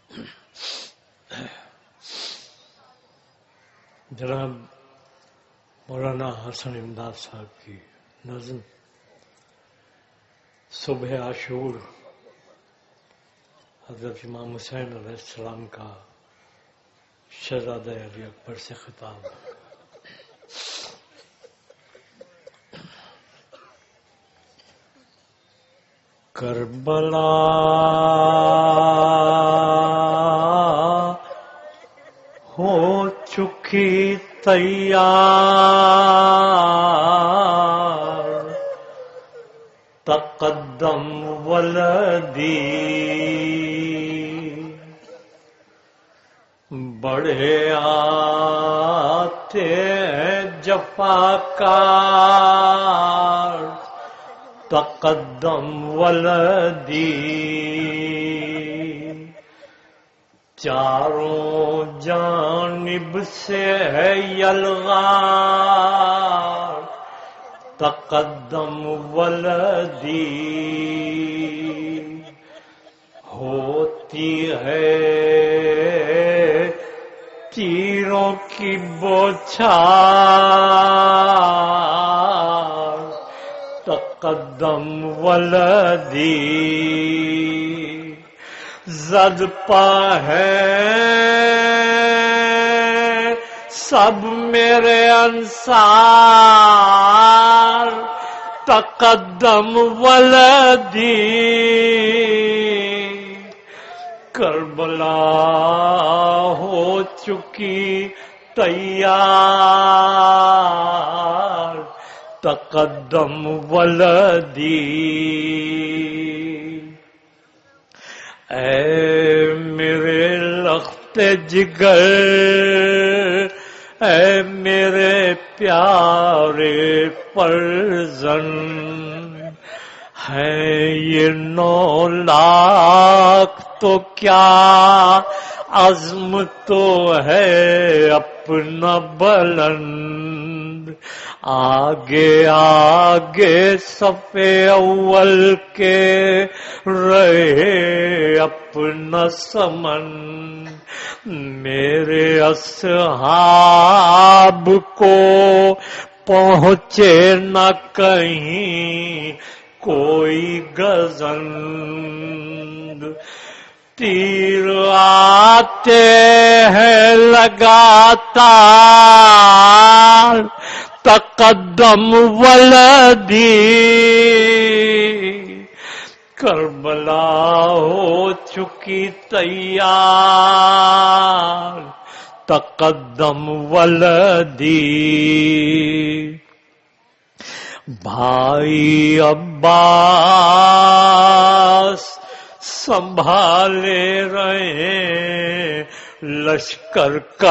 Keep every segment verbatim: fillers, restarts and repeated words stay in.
جناب مولانا حسن امداد صاحب کی نظم صبح عاشور حضرت امام حسین علیہ السلام کا شہزادہ علی اکبر سے خطاب. کربلا ہو چکی تیار تقدم ولدی بڑھے آتے جفاکار تقدم ولدی چاروں جانب سے ہے یلغار تقدم ولدی ہوتی ہے تیروں کی بوچھار تقدم ولدی زد پا ہے سب میرے انصار تقدم ولدی کربلا ہو چکی تیار تقدم ولدی اے میرے لخت جگر اے میرے پیارے فرزند ہے یہ نو لاکھ تو کیا عزم تو ہے اپنا بلند آگے آگے صفے اول کے رہے اپنا سمن میرے اصحاب کو پہنچے نہ کہیں کوئی گزند تیر آتے ہیں لگاتار تقدم ولدی کربلا ہو چکی تیار تقدم ولدی بھائی عباس سنبھالے رہے لشکر کا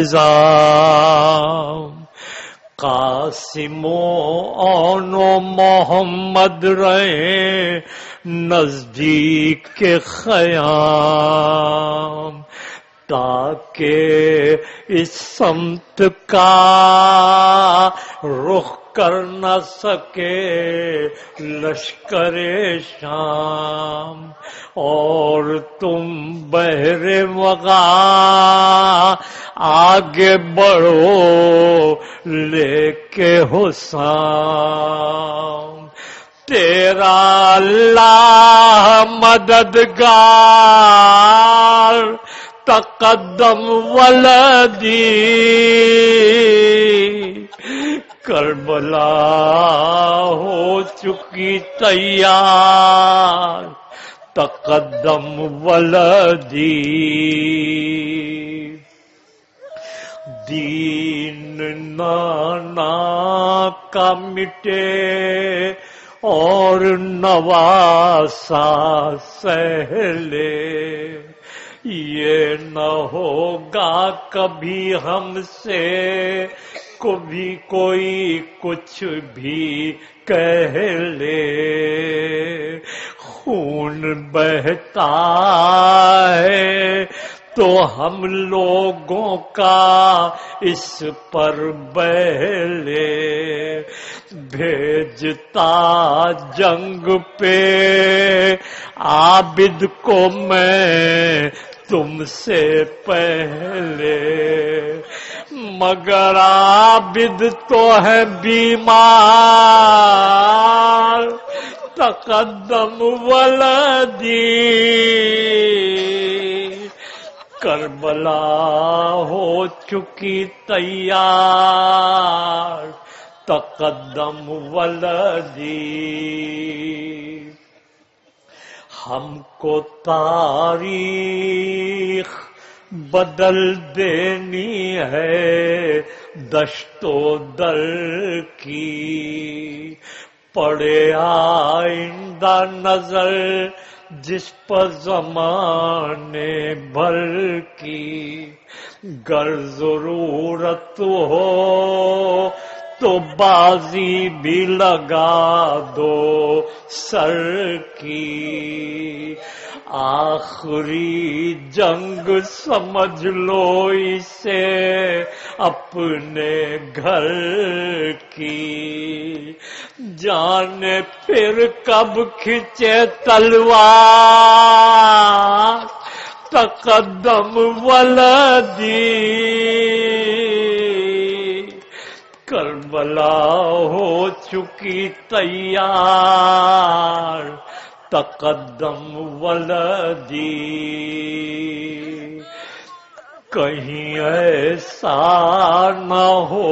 نظام قاسم و اون و محمد رہے نزدیک کے خیام تاکہ اس سمت کا رخ کر نہ سکے لشکر شام اور تم بحر وغا آگے بڑھو لے کے حسام تیرا اللہ مددگار تقدم ولدی کربلا ہو چکی تیار تقدم ولدی دین نانا کا مٹے اور نواسا سہلے یہ نہ ہوگا کبھی ہم سے کبھی کوئی کچھ بھی کہہ لے خون بہتا ہے تو ہم لوگوں کا اس پر بہلے بھیجتا جنگ پہ عابد کو میں تم سے پہلے، مگر عابد تو ہے بیمار، تقدم ولدی، کربلا ہو چکی تیار، تقدم ولدی۔ ہم کو تاریخ بدل دینی ہے دشت و در کی، پڑے آئندہ نظر جس پر زمانے بھر کی، گر ضرورت ہو تو بازی بھی لگا دو سر کی، آخری جنگ سمجھ لو اسے اپنے گھر کی، جانے پھر کب کھچے تلوار، تقدم ولدی، کربلا ہو چکی تیار، تقدم ولدی۔ کہیں ایسا نہ ہو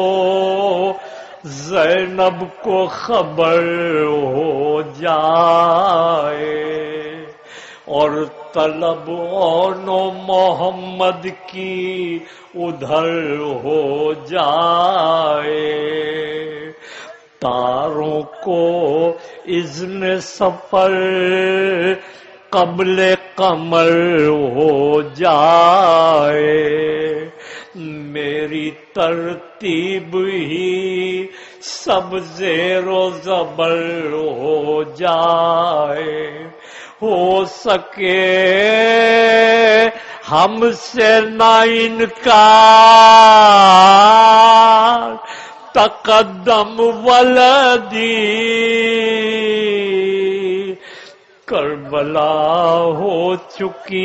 زینب کو خبر ہو جائے، اور طلب اون و محمد کی ادھر ہو جائے، تاروں کو اذن سفر قبل قمر ہو جائے، میری ترتیب ہی سب زیر و زبر ہو جائے، ہو سکے ہم سے نہ انکار، تقدم ولدی، کربلا ہو چکی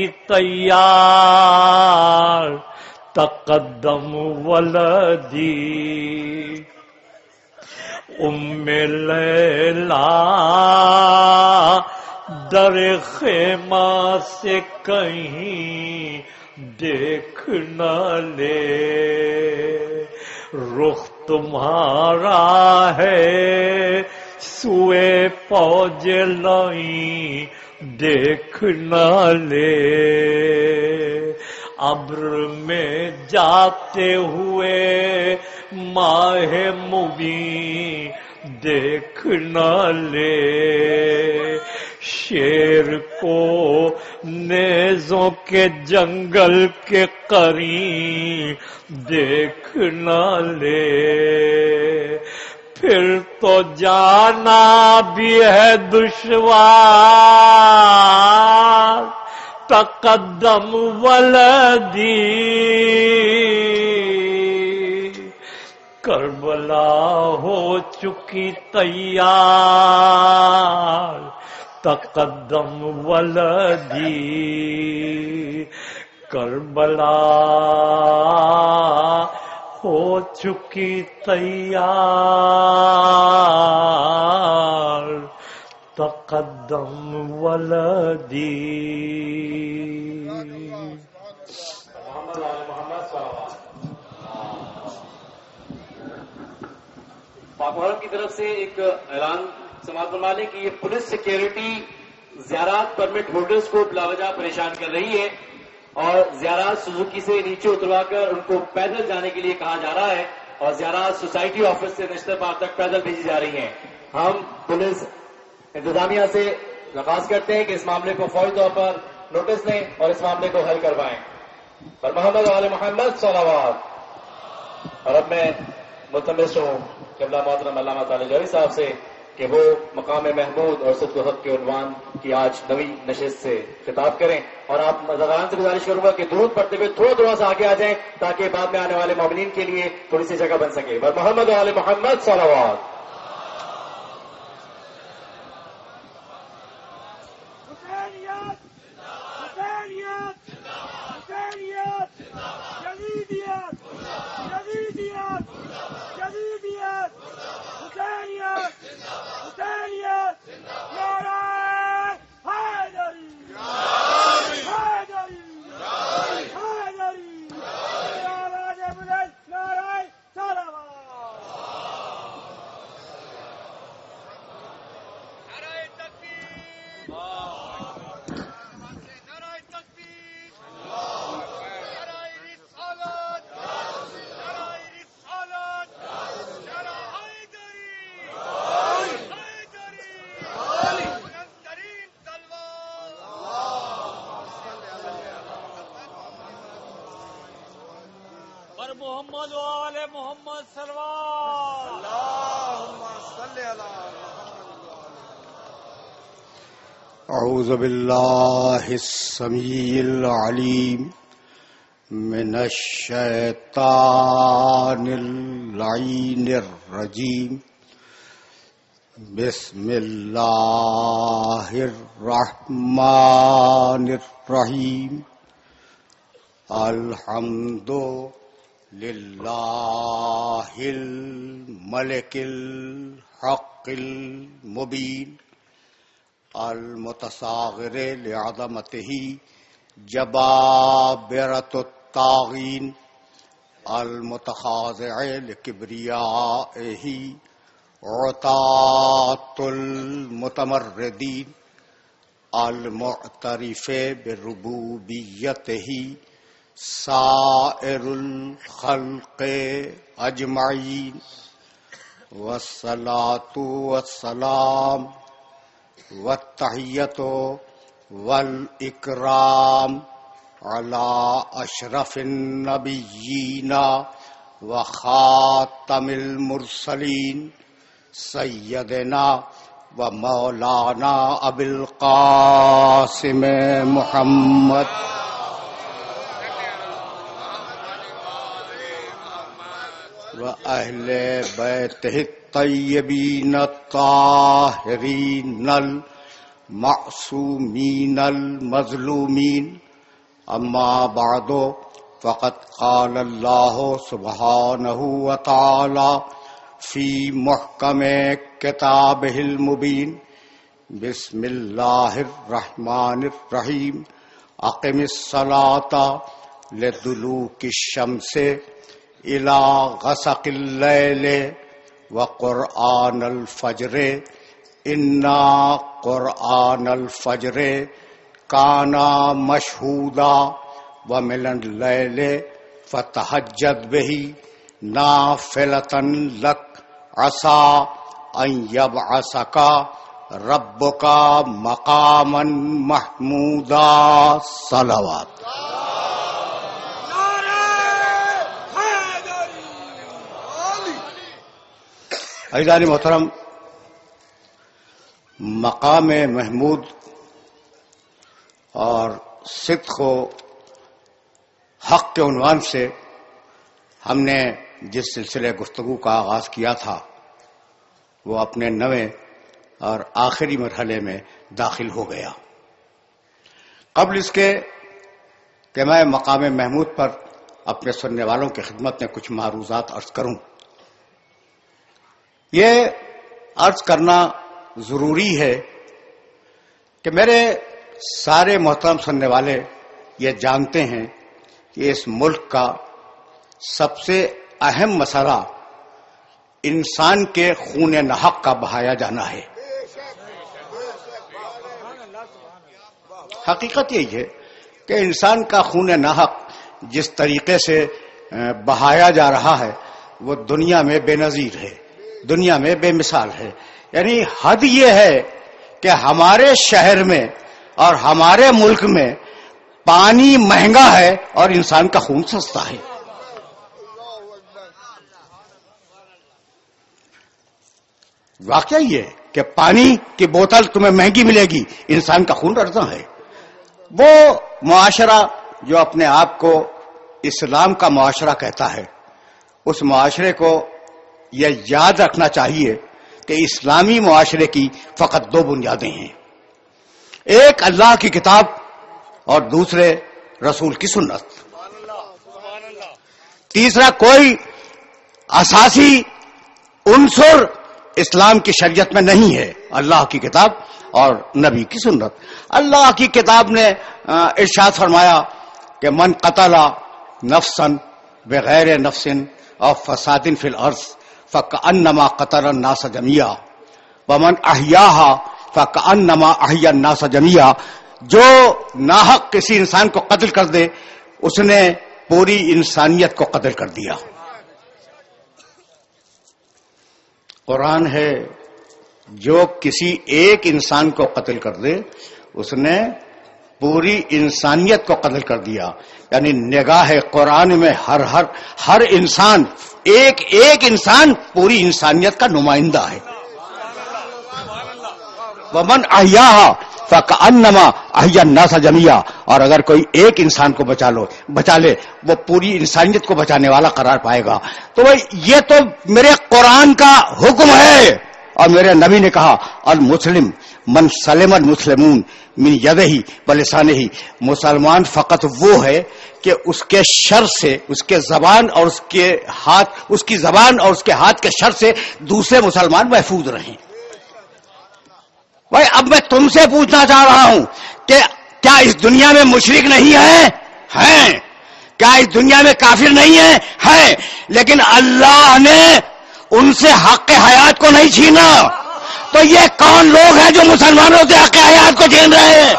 تیار، تقدم ولدی۔ ام لیلا در خیمہ سے کہیں دیکھ نہ لے، رخ تمہارا ہے سوئے پوج لائیں دیکھ نہ لے، ابر میں جاتے ہوئے ماہ مبین دیکھ نہ لے، شیر کو نیزوں کے جنگل کے قرین دیکھ نہ لے، پھر تو جانا بھی ہے دشوار، تقدم ولدی، کربلا ہو چکی تیار، تقدم ولدی، کربلا ہو چکی تیار، تقدم ولدی۔ پاک محرم کی طرف سے ایک اعلان سماعت فرما لیں کہ یہ پولیس سیکیورٹی زیارات پرمٹ ہولڈرز کو بلا وجہ پریشان کر رہی ہے، اور زیارات سوزوکی سے نیچے اتروا کر ان کو پیدل جانے کے لیے کہا جا رہا ہے، اور زیارات سوسائٹی آفس سے نشتر پارک تک پیدل بھیجی جا رہی ہیں۔ ہم پولیس انتظامیہ سے درخواست کرتے ہیں کہ اس معاملے کو فوری طور پر نوٹس لیں اور اس معاملے کو حل کروائیں۔ پر محمد وعلی محمد صلوات۔ اور اب میں ملتمس ہوں قبلہ محترم علامہ طالب جوہری صاحب سے کہ وہ مقام محمود اور صدق و حق کے عنوان کی آج نویں نشست سے خطاب کریں، اور آپ مزاران سے گزارش کروں گا کہ درود پڑھتے ہوئے تھوڑا تھوڑا سا آگے آ جائیں تاکہ بعد میں آنے والے مومنین کے لیے تھوڑی سی جگہ بن سکے۔ پر محمد وعلی محمد صلوات۔ حسینیت حسینیت جدیدیت جدیدیت حسینیت حسینیت نعرہ حیدری حیدری حیدری آواز بلند نعرہ صلوات محمد و آل محمد صلوات اللهم صل علی اعوذ باللہ السمیع العلیم من الشیطان اللعین الرجیم بسم اللہ الرحمن الرحیم الحمد للہ الملک الحق المبین المتصاغر لعظمتہ جبابرۃ الطاغین المتخاضع لکبریائہ عتاۃ المتمردین المعترف بربوبیتہ سائر الخلق اجمعین والصلاة والسلام والتحیۃ والاکرام علی اشرف النبیین وخاتم المرسلین سیدنا و مولانا ابی القاسم محمد وأهل بيته الطيبين الطاهرين المعصومين المظلومين أما بعد فقد قال الله سبحانه وتعالى في محكم كتابه المبين بسم الله الرحمن الرحيم أقم الصلاة لدلوك الشمس الى غسق اللیل وقرآن الفجر انا قرآن الفجر کانا مشہودا ومن اللیل فتہجد بہ نافلۃ لک عسى ان یبعثک ربک مقاما محمودا صلوات. عزیزان محترم، مقام محمود اور صدق و حق کے عنوان سے ہم نے جس سلسلے گفتگو کا آغاز کیا تھا وہ اپنے نویں اور آخری مرحلے میں داخل ہو گیا. قبل اس کے کہ میں مقام محمود پر اپنے سننے والوں کی خدمت میں کچھ معروضات عرض کروں، یہ عرض کرنا ضروری ہے کہ میرے سارے محترم سننے والے یہ جانتے ہیں کہ اس ملک کا سب سے اہم مسئلہ انسان کے خون ناحق کا بہایا جانا ہے. حقیقت یہی ہے کہ انسان کا خون ناحق جس طریقے سے بہایا جا رہا ہے وہ دنیا میں بے نظیر ہے، دنیا میں بے مثال ہے. یعنی حد یہ ہے کہ ہمارے شہر میں اور ہمارے ملک میں پانی مہنگا ہے اور انسان کا خون سستا ہے. واقعہ یہ ہے کہ پانی کی بوتل تمہیں مہنگی ملے گی، انسان کا خون ارزاں ہے. وہ معاشرہ جو اپنے آپ کو اسلام کا معاشرہ کہتا ہے، اس معاشرے کو یہ یاد رکھنا چاہیے کہ اسلامی معاشرے کی فقط دو بنیادیں ہیں، ایک اللہ کی کتاب اور دوسرے رسول کی سنت. تیسرا کوئی اساسی عنصر اسلام کی شریعت میں نہیں ہے، اللہ کی کتاب اور نبی کی سنت۔ اللہ کی کتاب نے ارشاد فرمایا کہ من قتل نفسا بغیر نفس اور فساد فی الارض فکأنما قتل الناس جميعا ومن احیاها فکأنما احیا الناس جميعا، جو ناحق کسی انسان کو قتل کر دے اس نے پوری انسانیت کو قتل کر دیا۔ قرآن ہے جو کسی ایک انسان کو قتل کر دے اس نے پوری انسانیت کو قتل کر دیا، یعنی نگاہ قرآن میں ہر ہر ہر انسان، ایک ایک انسان پوری انسانیت کا نمائندہ ہے۔ ومن احیاها فکأنما احیا الناس جميعا، اور اگر کوئی ایک انسان کو بچا لو بچا لے وہ پوری انسانیت کو بچانے والا قرار پائے گا۔ تو بھائی یہ تو میرے قرآن کا حکم ہے، اور میرے نبی نے کہا المسلم من سلم المسلمون من یدہ ولسانہ، مسلمان فقط وہ ہے کہ اس کے شر سے، اس کے زبان اور اس کے ہاتھ، اس کی زبان اور اس کے ہاتھ کے شر سے دوسرے مسلمان محفوظ رہیں۔ بھائی اب میں تم سے پوچھنا چاہ رہا ہوں کہ کیا اس دنیا میں مشرک نہیں ہیں؟ ہیں۔ کیا اس دنیا میں کافر نہیں ہیں؟ ہیں۔ لیکن اللہ نے ان سے حق حیات کو نہیں چھینا، تو یہ کون لوگ ہیں جو مسلمانوں سے حق حیات کو چھین رہے ہیں؟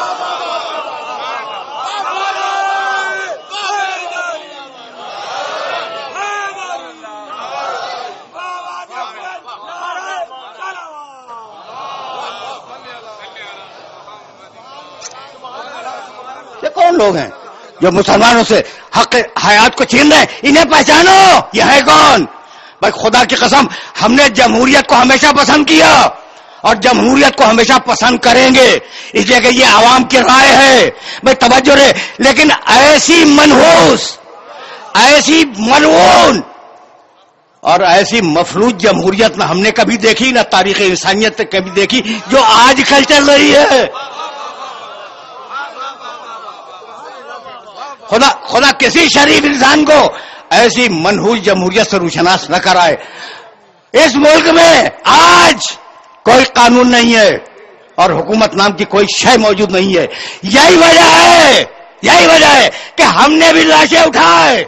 یہ کون لوگ ہیں جو مسلمانوں سے حق حیات کو چھین رہے ہیں؟ انہیں پہچانو، یہ ہے کون؟ بھائی خدا کی قسم ہم نے جمہوریت کو ہمیشہ پسند کیا اور جمہوریت کو ہمیشہ پسند کریں گے، اس لیے کہ یہ عوام کی رائے ہے۔ بھائی توجہ رہے، لیکن ایسی منحوس، ایسی ملعون اور ایسی مفلوج جمہوریت نہ ہم نے کبھی دیکھی، نہ تاریخ انسانیت نے کبھی دیکھی جو آج کل چل رہی ہے۔ خدا خدا کسی شریف انسان کو ایسی منحوس جمہوریت سے روشناس نہ کرائے۔ اس ملک میں آج کوئی قانون نہیں ہے اور حکومت نام کی کوئی شے موجود نہیں ہے۔ یہی وجہ ہے یہی وجہ ہے کہ ہم نے بھی لاشیں اٹھائے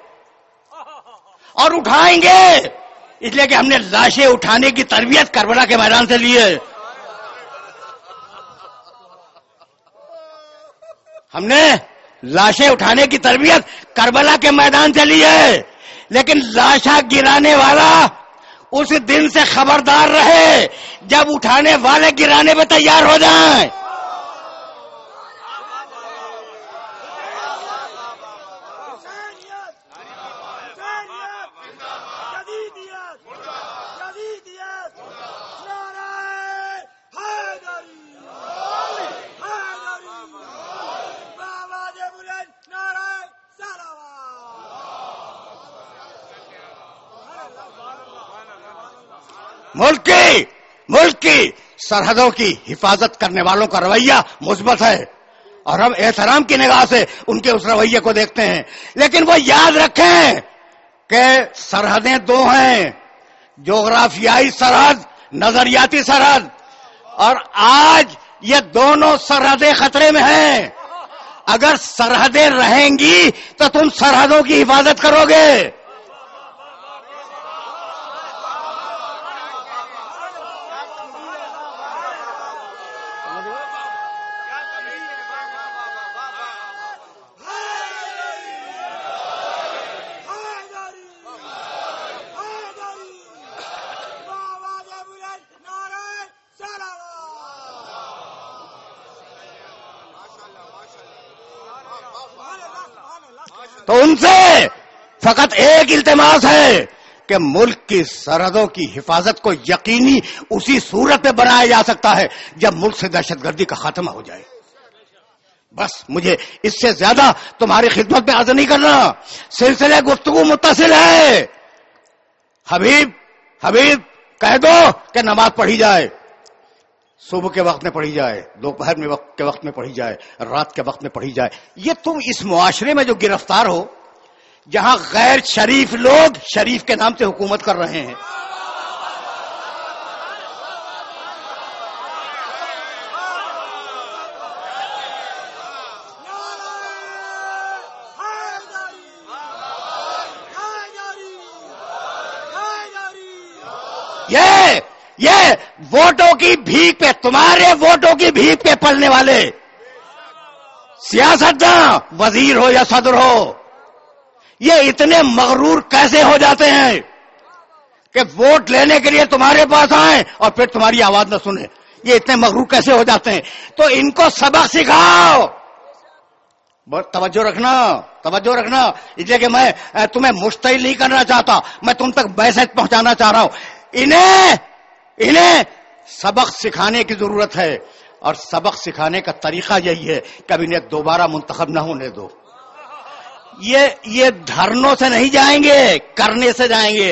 اور اٹھائیں گے، اس لیے کہ ہم نے لاشیں اٹھانے کی تربیت کربلا کے میدان سے لی ہے۔ ہم نے لاشیں اٹھانے کی تربیت کربلا کے میدان سے لی ہے، لیکن لاشیں گرانے والا اس دن سے خبردار رہے جب اٹھانے والے گرانے پہ تیار ہو جائیں۔ ملک کی ملک کی سرحدوں کی حفاظت کرنے والوں کا رویہ مثبت ہے اور ہم احترام کی نگاہ سے ان کے اس رویے کو دیکھتے ہیں، لیکن وہ یاد رکھیں کہ سرحدیں دو ہیں، جغرافیائی سرحد، نظریاتی سرحد، اور آج یہ دونوں سرحدیں خطرے میں ہیں۔ اگر سرحدیں رہیں گی تو تم سرحدوں کی حفاظت کرو گے۔ تو ان سے فقط ایک التماس ہے کہ ملک کی سرحدوں کی حفاظت کو یقینی اسی صورت میں بنایا جا سکتا ہے جب ملک سے دہشت گردی کا خاتمہ ہو جائے۔ بس مجھے اس سے زیادہ تمہاری خدمت میں عرض نہیں کرنا، سلسلہ گفتگو متصل ہے۔ حبیب حبیب کہہ دو کہ نماز پڑھی جائے، صبح کے وقت میں پڑھی جائے، دوپہر میں وقت کے وقت میں پڑھی جائے، رات کے وقت میں پڑھی جائے۔ یہ تم اس معاشرے میں جو گرفتار ہو، جہاں غیر شریف لوگ شریف کے نام سے حکومت کر رہے ہیں. یہ یہ ووٹوں کی بھیک پہ، تمہارے ووٹوں کی بھیک پہ پلنے والے سیاستداں، وزیر ہو یا صدر ہو، یہ اتنے مغرور کیسے ہو جاتے ہیں کہ ووٹ لینے کے لیے تمہارے پاس آئیں اور پھر تمہاری آواز نہ سنیں؟ یہ اتنے مغرور کیسے ہو جاتے ہیں؟ تو ان کو سبق سکھاؤ. بہت توجہ رکھنا، توجہ رکھنا، اس لیے کہ میں تمہیں مشتعل نہیں کرنا چاہتا، میں تم تک میسج پہنچانا چاہ رہا ہوں. انہیں انہیں سبق سکھانے کی ضرورت ہے، اور سبق سکھانے کا طریقہ یہی ہے کہ اب انہیں دوبارہ منتخب نہ ہونے دو. یہ یہ دھرنوں سے نہیں جائیں گے، کرنے سے جائیں گے.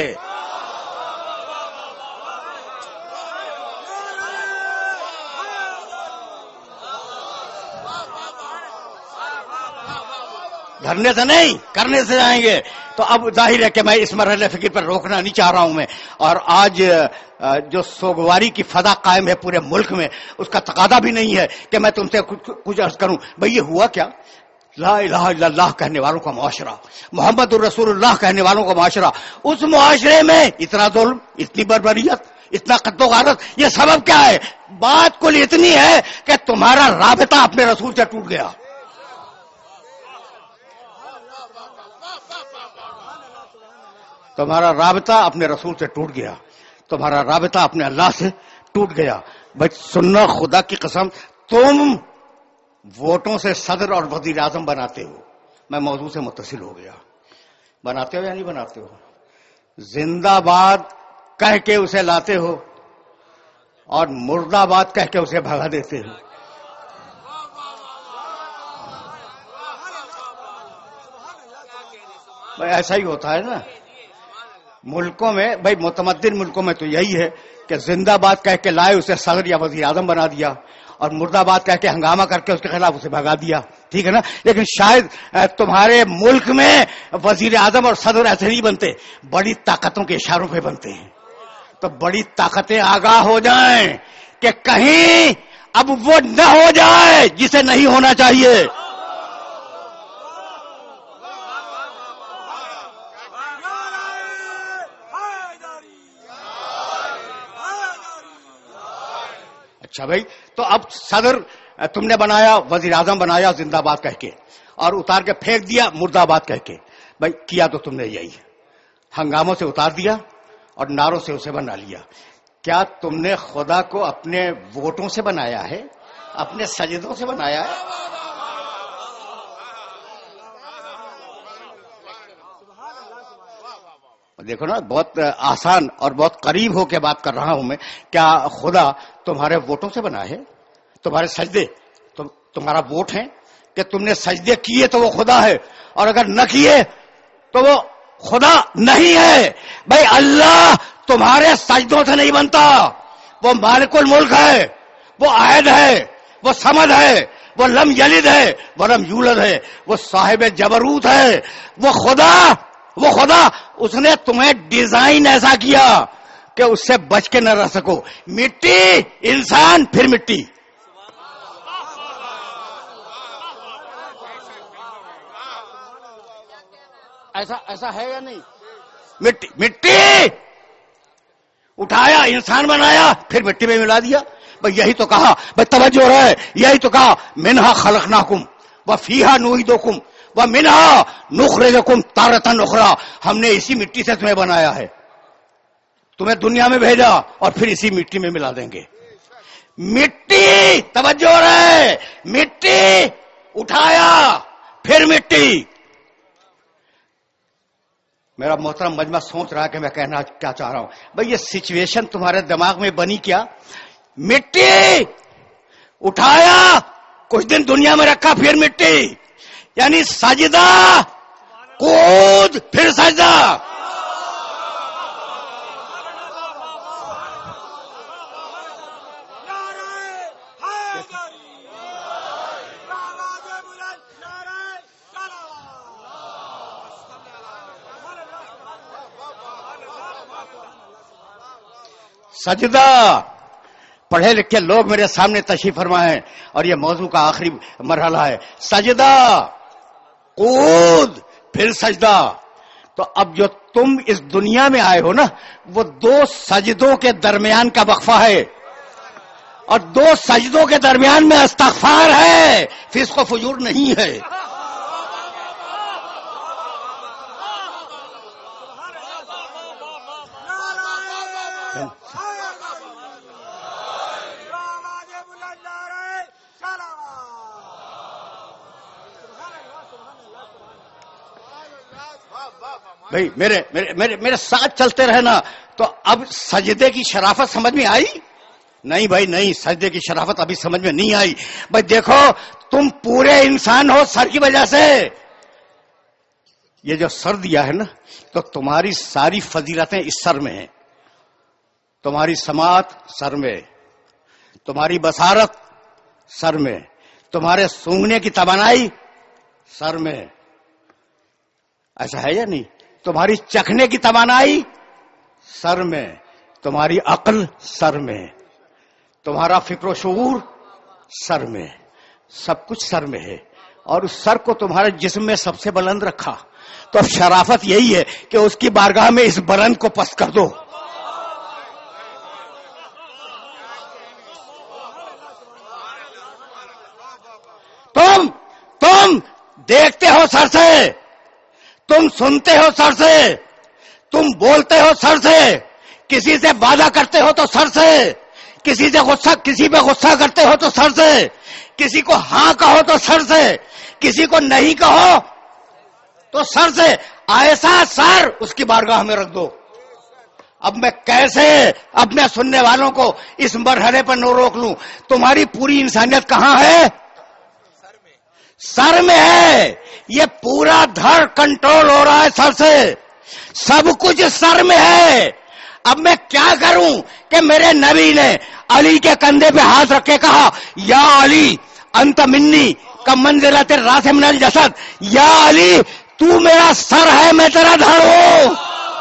دھرنے سے نہیں، کرنے سے جائیں گے. تو اب ظاہر ہے کہ میں اس مرحلے فکر پر روکنا نہیں چاہ رہا ہوں میں، اور آج جو سوگواری کی فضا قائم ہے پورے ملک میں، اس کا تقاضا بھی نہیں ہے کہ میں تم سے کچھ عرض کروں. بھئی یہ ہوا کیا؟ لا الہ الا اللہ کہنے والوں کا معاشرہ، محمد الرسول اللہ کہنے والوں کا معاشرہ، اس معاشرے میں اتنا ظلم، اتنی بربریت، اتنا قتل و غارت. یہ سبب کیا ہے؟ بات کل اتنی ہے کہ تمہارا رابطہ اپنے رسول سے ٹوٹ گیا. تمہارا رابطہ اپنے رسول سے ٹوٹ گیا، تمہارا رابطہ اپنے اللہ سے ٹوٹ گیا. بھائی سننا، خدا کی قسم، تم ووٹوں سے صدر اور وزیر اعظم بناتے ہو. میں موضوع سے متصل ہو گیا. بناتے ہو یا نہیں بناتے ہو؟ زندہ باد کہہ کے اسے لاتے ہو اور مردہ آباد کہہ کے اسے بھگا دیتے ہو. بھائی ایسا ہی ہوتا ہے نا ملکوں میں. بھائی متمدن ملکوں میں تو یہی ہے کہ زندہ باد کہہ کے لائے اسے صدر یا وزیر اعظم بنا دیا، اور مردہ آباد کہہ کے ہنگامہ کر کے اس کے خلاف اسے بھگا دیا. ٹھیک ہے نا؟ لیکن شاید تمہارے ملک میں وزیر اعظم اور صدر ایسے نہیں بنتے، بڑی طاقتوں کے اشاروں پہ بنتے ہیں. تو بڑی طاقتیں آگاہ ہو جائیں کہ کہیں اب وہ نہ ہو جائے جسے نہیں ہونا چاہیے. اچھا بھائی، تو اب صدر تم نے بنایا، وزیر اعظم بنایا زندہ باد کہہ کے، اور اتار کے پھینک دیا مردہ آباد کہہ کے. بھائی کیا تو تم نے یہی، ہنگاموں سے اتار دیا اور نعروں سے اسے بنا لیا. کیا تم نے خدا کو اپنے ووٹوں سے بنایا ہے، اپنے سجدوں سے بنایا ہے؟ دیکھو نا، بہت آسان اور بہت قریب ہو کے بات کر رہا ہوں میں. کیا خدا تمہارے ووٹوں سے بنا ہے؟ تمہارے سجدے تم تمہارا ووٹ ہے کہ تم نے سجدے کیے تو وہ خدا ہے، اور اگر نہ کیے تو وہ خدا نہیں ہے. بھائی اللہ تمہارے سجدوں سے نہیں بنتا. وہ مالک الملک ہے، وہ احد ہے، وہ صمد ہے، وہ لم یلد ہے، وہ لم یولد ہے، وہ صاحب جبروت ہے. وہ خدا وہ خدا اس نے تمہیں ڈیزائن ایسا کیا کہ اس سے بچ کے نہ رہ سکو. مٹی، انسان، پھر مٹی. ایسا ایسا ہے یا نہیں؟ مٹی مٹی اٹھایا، انسان بنایا، پھر مٹی میں ملا دیا. بھائی یہی تو کہا، بھائی توجہ رہے، یہی تو کہا منہا خلقناکم وفیہا نعیدکم ومنہا نخرجکم تارۃ اخری. ہم نے اسی مٹی سے تمہیں بنایا ہے، تمہیں دنیا میں بھیجا اور پھر اسی مٹی میں ملا دیں گے. مٹی، توجہ رہے، مٹی اٹھایا پھر مٹی. میرا محترم مجمع سوچ رہا کہ میں کہنا کیا چاہ رہا ہوں. بھئی یہ سچویشن تمہارے دماغ میں بنی کیا؟ مٹی اٹھایا، کچھ دن دنیا میں رکھا، پھر مٹی. یعنی سجدہ، کود، پھر سجدہ. سجدہ. پڑھے لکھے لوگ میرے سامنے تشریف فرما ہے اور یہ موضوع کا آخری مرحلہ ہے. سجدہ، قعود، پھر سجدہ. تو اب جو تم اس دنیا میں آئے ہو نا، وہ دو سجدوں کے درمیان کا وقفہ ہے، اور دو سجدوں کے درمیان میں استغفار ہے، فسق و فجور نہیں ہے. بھائی میرے میرے میرے میرے ساتھ چلتے رہنا. تو اب سجدے کی شرافت سمجھ میں آئی؟ نہیں بھائی نہیں، سجدے کی شرافت ابھی سمجھ میں نہیں آئی. بھائی دیکھو، تم پورے انسان ہو سر کی وجہ سے. یہ جو سر دیا ہے نا، تو تمہاری ساری فضیلتیں اس سر میں ہیں. تمہاری سماعت سر میں، تمہاری بصارت سر میں، تمہارے سونگنے کی توانائی سر میں. ایسا ہے یا نہیں؟ تمہاری چکھنے کی توانائی سر میں، تمہاری عقل سر میں، تمہارا فکر و شعور سر میں، سب کچھ سر میں ہے. اور اس سر کو تمہارے جسم میں سب سے بلند رکھا. تو اب شرافت یہی ہے کہ اس کی بارگاہ میں اس بلند کو پست کر دو. تم تم دیکھتے ہو سر سے، تم سنتے ہو سر سے، تم بولتے ہو سر سے، کسی سے وعدہ کرتے ہو تو سر سے، کسی سے غصہ کسی پہ غصہ کرتے ہو تو سر سے، کسی کو ہاں کہو تو سر سے، کسی کو نہیں کہو تو سر سے. ایسا سر اس کی بارگاہ میں رکھ دو. اب میں کیسے اپنے سننے والوں کو اس مرحلے پر نہ روک لوں؟ تمہاری پوری انسانیت کہاں ہے؟ سر میں ہے. یہ پورا دھڑ کنٹرول ہو رہا ہے سر سے، سب کچھ سر میں ہے. اب میں کیا کروں کہ میرے نبی نے علی کے کندھے پہ ہاتھ رکھ کے کہا، یا علی انت منی کم منزلۃ الراس من الجسد. یا علی تو میرا سر ہے، میں تیرا دھڑ ہوں.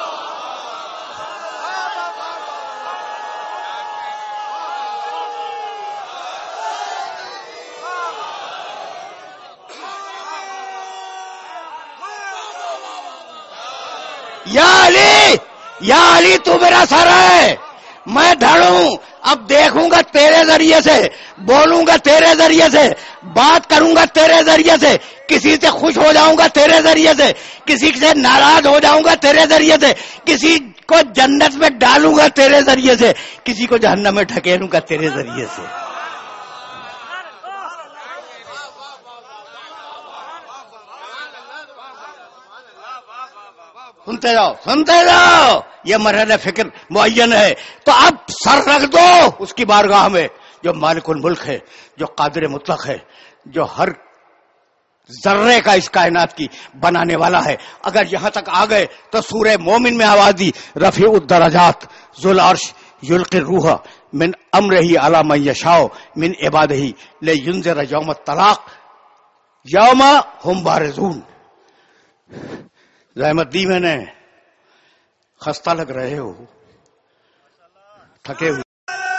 یا علی یا علی تو میرا سر ہے، میں دھڑ ہوں. اب دیکھوں گا تیرے ذریعے سے، بولوں گا تیرے ذریعے سے، بات کروں گا تیرے ذریعے سے، کسی سے خوش ہو جاؤں گا تیرے ذریعے سے، کسی سے ناراض ہو جاؤں گا تیرے ذریعے سے، کسی کو جنت میں ڈالوں گا تیرے ذریعے سے، کسی کو جہنم میں ڈھکیلوں گا تیرے ذریعے سے. سنتے جاؤ سنتے جاؤ، یہ مرحلہ فکر معین ہے. تو اب سر رکھ دو اس کی بارگاہ میں، جو مالک الملک ہے، جو قادر مطلق ہے، جو ہر ذرے کا اس کائنات کی بنانے والا ہے. اگر یہاں تک آ گئے تو سورہ مومن میں آواز دی، رفیع الدرجات ذو العرش یلقی الروح من امرہ علی من یشاء من عبادہ لینذر یوم الطلاق یوم ہم بارزون. زحمت دی میں نے، خستہ لگ رہے ہو، تھکے ہوئے.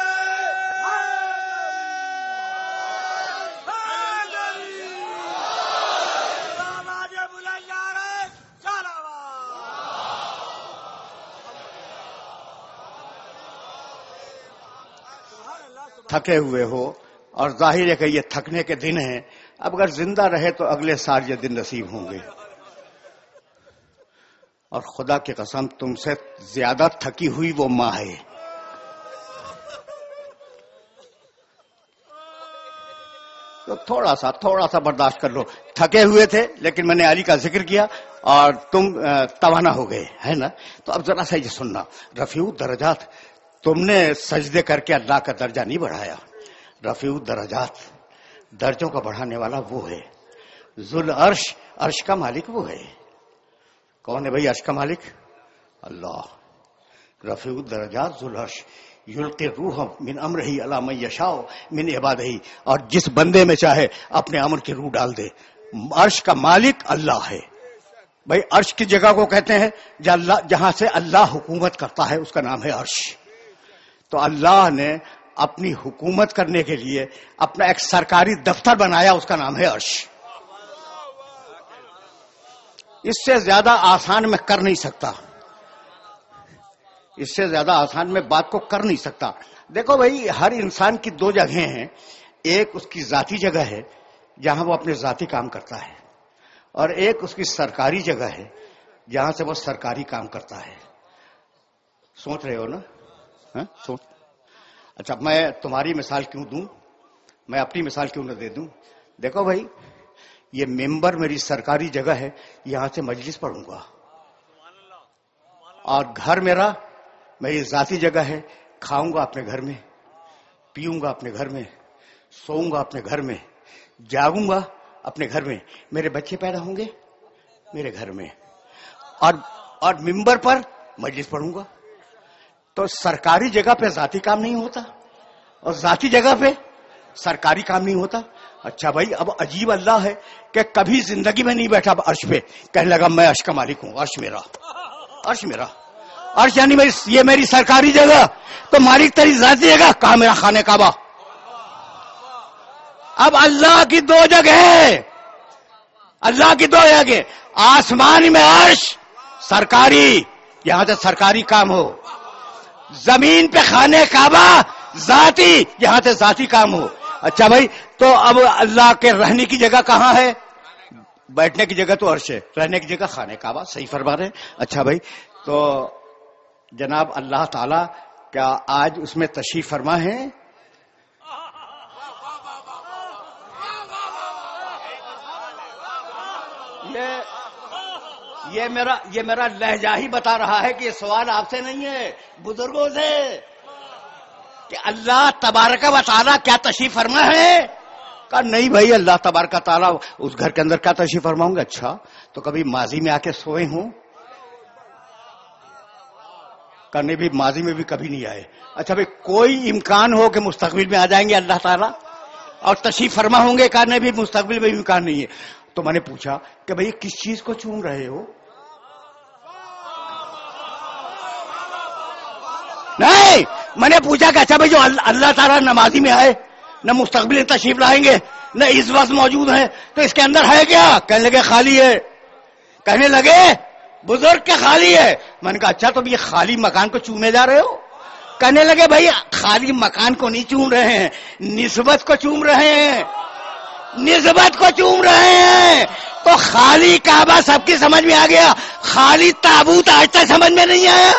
تھکے ہوئے ہو، اور ظاہر ہے کہ یہ تھکنے کے دن ہیں. اب اگر زندہ رہے تو اگلے سال یہ دن نصیب ہوں گے. اور خدا کی قسم تم سے زیادہ تھکی ہوئی وہ ماں ہے. تو تھوڑا سا تھوڑا سا برداشت کر لو. تھکے ہوئے تھے لیکن میں نے علی کا ذکر کیا اور تم توانا ہو گئے ہے نا. تو اب ذرا سا یہ سننا، رفیع درجات، تم نے سجدے کر کے اللہ کا درجہ نہیں بڑھایا. رفیع درجات، درجوں کا بڑھانے والا وہ ہے. ذو العرش، عرش کا مالک وہ ہے. کون ہے بھائی عرش کا مالک؟ اللہ. رفیع الدرجات ذو العرش یلقی الروح من امرہ علی من یشاء من عبادہ، اور جس بندے میں چاہے اپنے امر کی روح ڈال دے. عرش کا مالک اللہ ہے. بھائی عرش کی جگہ کو کہتے ہیں جہاں سے اللہ حکومت کرتا ہے، اس کا نام ہے عرش. تو اللہ نے اپنی حکومت کرنے کے لیے اپنا ایک سرکاری دفتر بنایا، اس کا نام ہے عرش. اس سے زیادہ آسان میں کر نہیں سکتا، اس سے زیادہ آسان میں بات کو کر نہیں سکتا. دیکھو بھائی، ہر انسان کی دو جگہیں ہیں. ایک اس کی ذاتی جگہ ہے جہاں وہ اپنے ذاتی کام کرتا ہے، اور ایک اس کی سرکاری جگہ ہے جہاں سے وہ سرکاری کام کرتا ہے. سوچ رہے ہو نا؟ ہاں سوچ. اچھا، میں تمہاری مثال کیوں دوں، میں اپنی مثال کیوں نہ دے دوں. دیکھو بھائی، یہ ممبر میری سرکاری جگہ ہے، یہاں سے مجلس پڑھوں گا، اور گھر میرا میری ذاتی جگہ ہے، کھاؤں گا اپنے گھر میں، پیوں گا اپنے گھر میں، سوؤں گا اپنے گھر میں، جاگوں گا اپنے گھر میں، میرے بچے پیدا ہوں گے میرے گھر میں، اور اور ممبر پر مجلس پڑھوں گا. تو سرکاری جگہ پہ ذاتی کام نہیں ہوتا، اور ذاتی جگہ پہ سرکاری کام نہیں ہوتا. اچھا بھائی، اب عجیب اللہ ہے کہ کبھی زندگی میں نہیں بیٹھا عرش پہ، کہنے لگا میں عرش کا مالک ہوں، عرش میرا، عرش میرا، عرش یعنی میری یہ میری سرکاری جگہ. تو مالک تیری ذاتی جگہ کہاں؟ میرا خانہ کعبہ. اب اللہ کی دو جگہ ہے، اللہ کی دو جگہ، آسمان میں عرش سرکاری، یہاں سے سرکاری کام ہو، زمین پہ خانہ کعبہ ذاتی، یہاں سے ذاتی کام ہو. اچھا بھائی، تو اب اللہ کے رہنے کی جگہ کہاں ہے؟ بیٹھنے کی جگہ تو عرش ہے، رہنے کی جگہ خانہ کعبہ. صحیح فرما رہے ہیں. اچھا بھائی، تو جناب اللہ تعالی کیا آج اس میں تشریف فرما ہے؟ یہ یہ میرا یہ میرا لہجہ ہی بتا رہا ہے کہ یہ سوال آپ سے نہیں ہے، بزرگوں سے، کہ اللہ تبارک و تعالیٰ کیا تشریف فرما ہے؟ کہا نہیں بھائی، اللہ تبارک و تعالیٰ اس گھر کے اندر کیا تشریف فرماؤں گا. اچھا، تو کبھی ماضی میں آ کے سوئے ہوں؟ کرنے بھی ماضی میں بھی کبھی نہیں آئے. اچھا بھائی، کوئی امکان ہو کہ مستقبل میں آ جائیں گے اللہ تعالیٰ اور تشریف فرما ہوں گے؟ کرنے بھی مستقبل میں بھی امکان نہیں ہے. تو میں نے پوچھا کہ بھائی کس چیز کو چوم رہے ہو؟ نہیں، میں نے پوچھا کہ اچھا بھائی جو اللہ تعالیٰ نمازی میں آئے، نہ مستقبل میں تشریف لائیں گے، نہ اس وقت موجود ہیں، تو اس کے اندر ہے کیا؟ کہنے لگے خالی ہے. کہنے لگے بزرگ کے خالی ہے. میں نے کہا اچھا، تو یہ خالی مکان کو چومے جا رہے ہو؟ کہنے لگے بھائی خالی مکان کو نہیں چوم رہے ہیں، نسبت کو چوم رہے ہیں، نسبت کو چوم رہے ہیں. تو خالی کعبہ سب کی سمجھ میں آ گیا، خالی تابوت آج تک سمجھ میں نہیں آیا.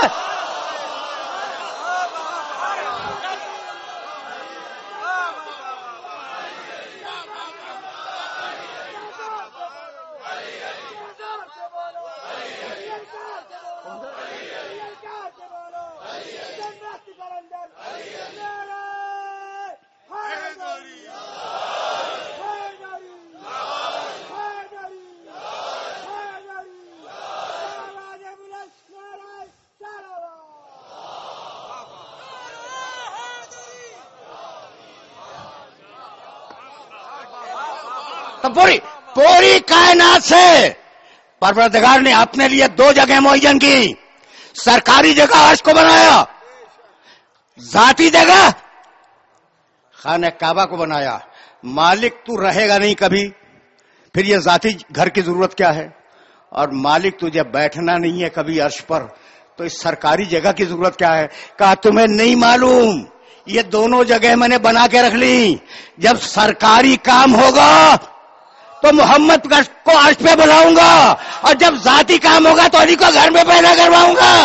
تو پوری پوری کائنات سے پروردگار نے اپنے لیے دو جگہ معین کی. سرکاری جگہ عرش کو بنایا، ذاتی جگہ خانہ کعبہ کو بنایا. مالک تو رہے گا نہیں کبھی، پھر یہ ذاتی گھر کی ضرورت کیا ہے؟ اور مالک تجھے بیٹھنا نہیں ہے کبھی عرش پر، تو اس سرکاری جگہ کی ضرورت کیا ہے؟ کہا تمہیں نہیں معلوم، یہ دونوں جگہ میں نے بنا کے رکھ لی. جب سرکاری کام ہوگا تو محمد کو عرش پہ بلاؤں گا، اور جب ذاتی کام ہوگا تو علی کو گھر میں پیدا کرواؤں گا.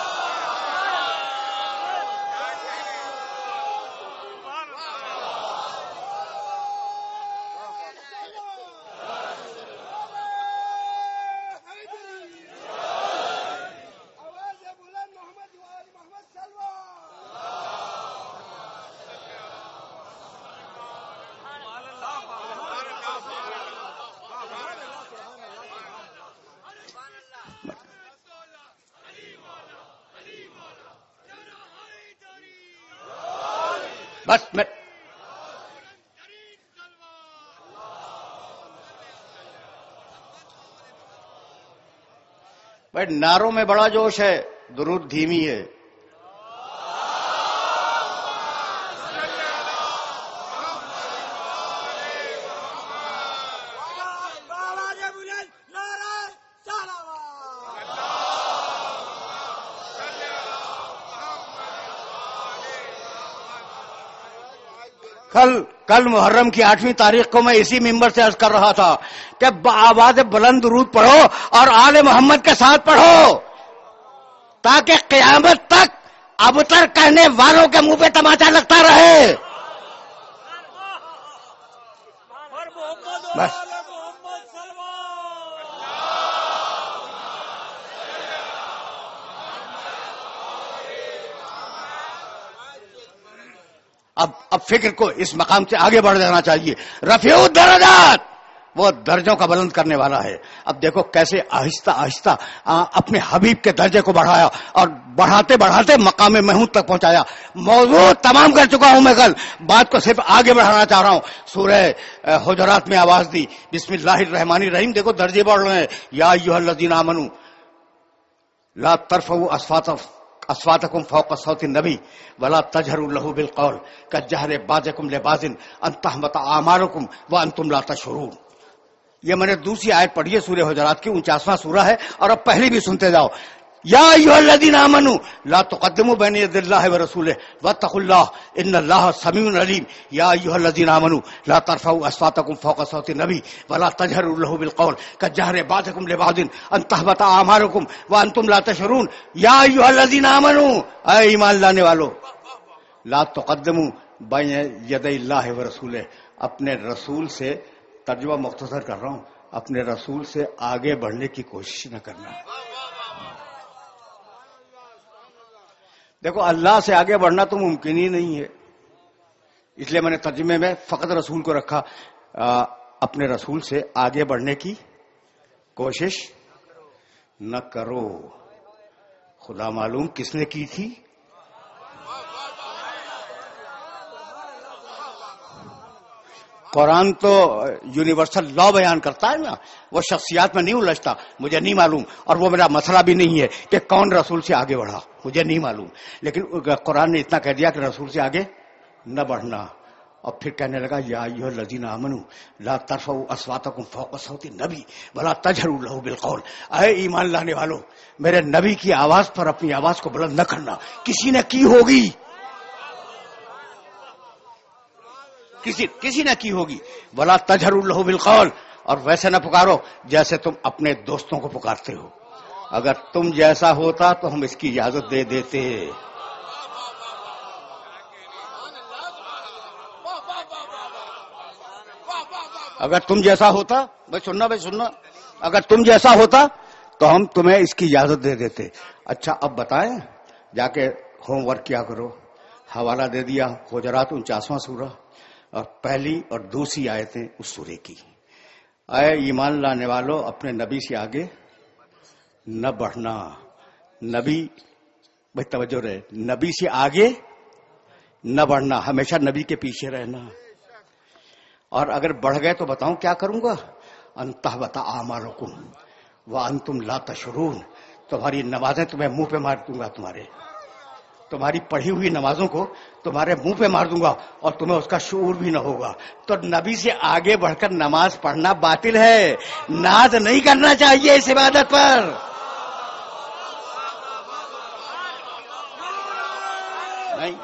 بس میں بھائی نعروں میں بڑا جوش ہے، درود دھیمی ہے. کل کل محرم کی آٹھویں تاریخ کو میں اسی ممبر سے عرض کر رہا تھا کہ آواز بلند درود پڑھو اور آل محمد کے ساتھ پڑھو تاکہ قیامت تک ابتر کہنے والوں کے منہ پہ تماچا لگتا رہے. بس اب اب فکر کو اس مقام سے آگے بڑھ جانا چاہیے. رفیع الدرجات وہ درجوں کا بلند کرنے والا ہے. اب دیکھو کیسے آہستہ آہستہ اپنے حبیب کے درجے کو بڑھایا اور بڑھاتے بڑھاتے مقام محمود تک پہنچایا. موضوع تمام کر چکا ہوں میں کل, بات کو صرف آگے بڑھانا چاہ رہا ہوں. سورہ حجرات میں آواز دی بسم اللہ الرحمن الرحیم. دیکھو درجے بڑھ رہے ہیں. یا ایھا الذین آمنوا لا ترفعوا اصواتکم اصواتکم فوق صوت النبی ولا تجهروا له بالقول كجهر بعضکم لبعض ان تحبط اعمالکم وانتم لا تشعرون. یہ میں نے دوسری آیت پڑھی ہے سورہ حجرات کی, انچاسواں سورہ ہے, اور اب پہلی بھی سنتے جاؤ. یا ایھا الذین آمنوا لا تقدموا بین یدی اللہ ورسولہ واتقوا اللہ ان اللہ سمیع علیم. یا ایھا الذین آمنوا لا ترفعوا اصواتکم فوق صوت النبی ولا تجهروا له بالقول كجهر بعضکم لبعض ان تحبط اعمالکم وانتم لا تشعرون. یا ایھا الذین آمنوا, اے ایمان لانے والو, لا تقدموا بین یدی اللہ ورسولہ, اپنے رسول سے, ترجمہ مختصر کر رہا ہوں, اپنے رسول سے آگے بڑھنے کی کوشش نہ کرنا. دیکھو اللہ سے آگے بڑھنا تو ممکن ہی نہیں ہے, اس لیے میں نے ترجمے میں فقط رسول کو رکھا. آ, اپنے رسول سے آگے بڑھنے کی کوشش نہ کرو. خدا معلوم کس نے کی تھی. قرآن تو یونیورسل لا بیان کرتا ہے نا, وہ شخصیات میں نہیں الجھتا. مجھے نہیں معلوم, اور وہ میرا مسئلہ بھی نہیں ہے کہ کون رسول سے آگے بڑھا, مجھے نہیں معلوم. لیکن قرآن نے اتنا کہہ دیا کہ رسول سے آگے نہ بڑھنا, اور پھر کہنے لگا یا ایھا الذین آمنوا لا ترفعوا اصواتکم فوق صوت النبی ولا تجهروا له بالقول. اے ایمان لانے والو, میرے نبی کی آواز پر اپنی آواز کو بلند نہ کرنا. کسی نے کی ہوگی, کسی کسی نے کی ہوگی. ولا تجهروا له بالقول, اور ویسے نہ پکارو جیسے تم اپنے دوستوں کو پکارتے ہو. اگر تم جیسا ہوتا تو ہم اس کی اجازت دے دیتے. اگر تم جیسا ہوتا, بھائی سننا بھائی سننا, اگر تم جیسا ہوتا تو ہم تمہیں اس کی اجازت دے دیتے. اچھا اب بتائیں, جا کے ہوم ورک کیا کرو. حوالہ دے دیا حجرات انچاسواں سورہ اور پہلی اور دوسری آیتیں اس سورے کی. اے ایمان لانے والو, اپنے نبی سے آگے نہ بڑھنا. نبی, بھائی توجہ رہے, نبی سے آگے نہ بڑھنا, ہمیشہ نبی کے پیچھے رہنا. اور اگر بڑھ گئے تو بتاؤں کیا کروں گا. ان تحبط اعمالکم وانتم لا تشعرون, تمہاری نمازیں تمہیں منہ پہ مار دوں گا, تمہارے تمہاری پڑھی ہوئی نمازوں کو تمہارے منہ پہ مار دوں گا, اور تمہیں اس کا شعور بھی نہ ہوگا. تو نبی سے آگے بڑھ کر نماز پڑھنا باطل ہے. ناز نہیں کرنا چاہیے اس عبادت پر. نہیں,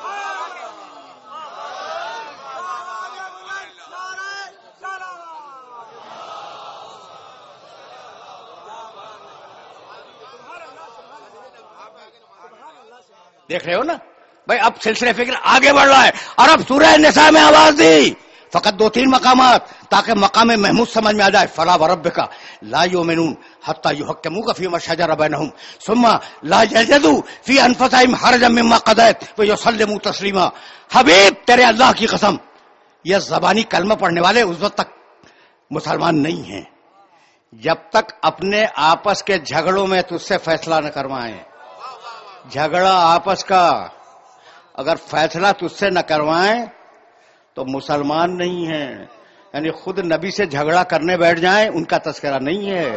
دیکھ رہے ہو نا بھائی, اب سلسلے فکر آگے بڑھ رہا ہے. اور اب سورہ نساء میں آواز دی, فقط دو تین مقامات تاکہ مقام محمود سمجھ میں آ جائے. فلا وربک لا یؤمنون حتی یحکموک فیما شجر بینہم ثم لا یجدوا فی انفسہم حرجا مما قضیت ویسلموا تسلیما. حبیب تیرے اللہ کی قسم, یہ زبانی کلمہ پڑھنے والے اس وقت تک مسلمان نہیں ہیں جب تک اپنے آپس کے جھگڑوں میں تجھ سے فیصلہ نہ کروائیں. جھگڑا آپس کا اگر فیصلہ تجھ سے نہ کروائیں تو مسلمان نہیں ہیں. یعنی خود نبی سے جھگڑا کرنے بیٹھ جائیں, ان کا تذکرہ نہیں ہے.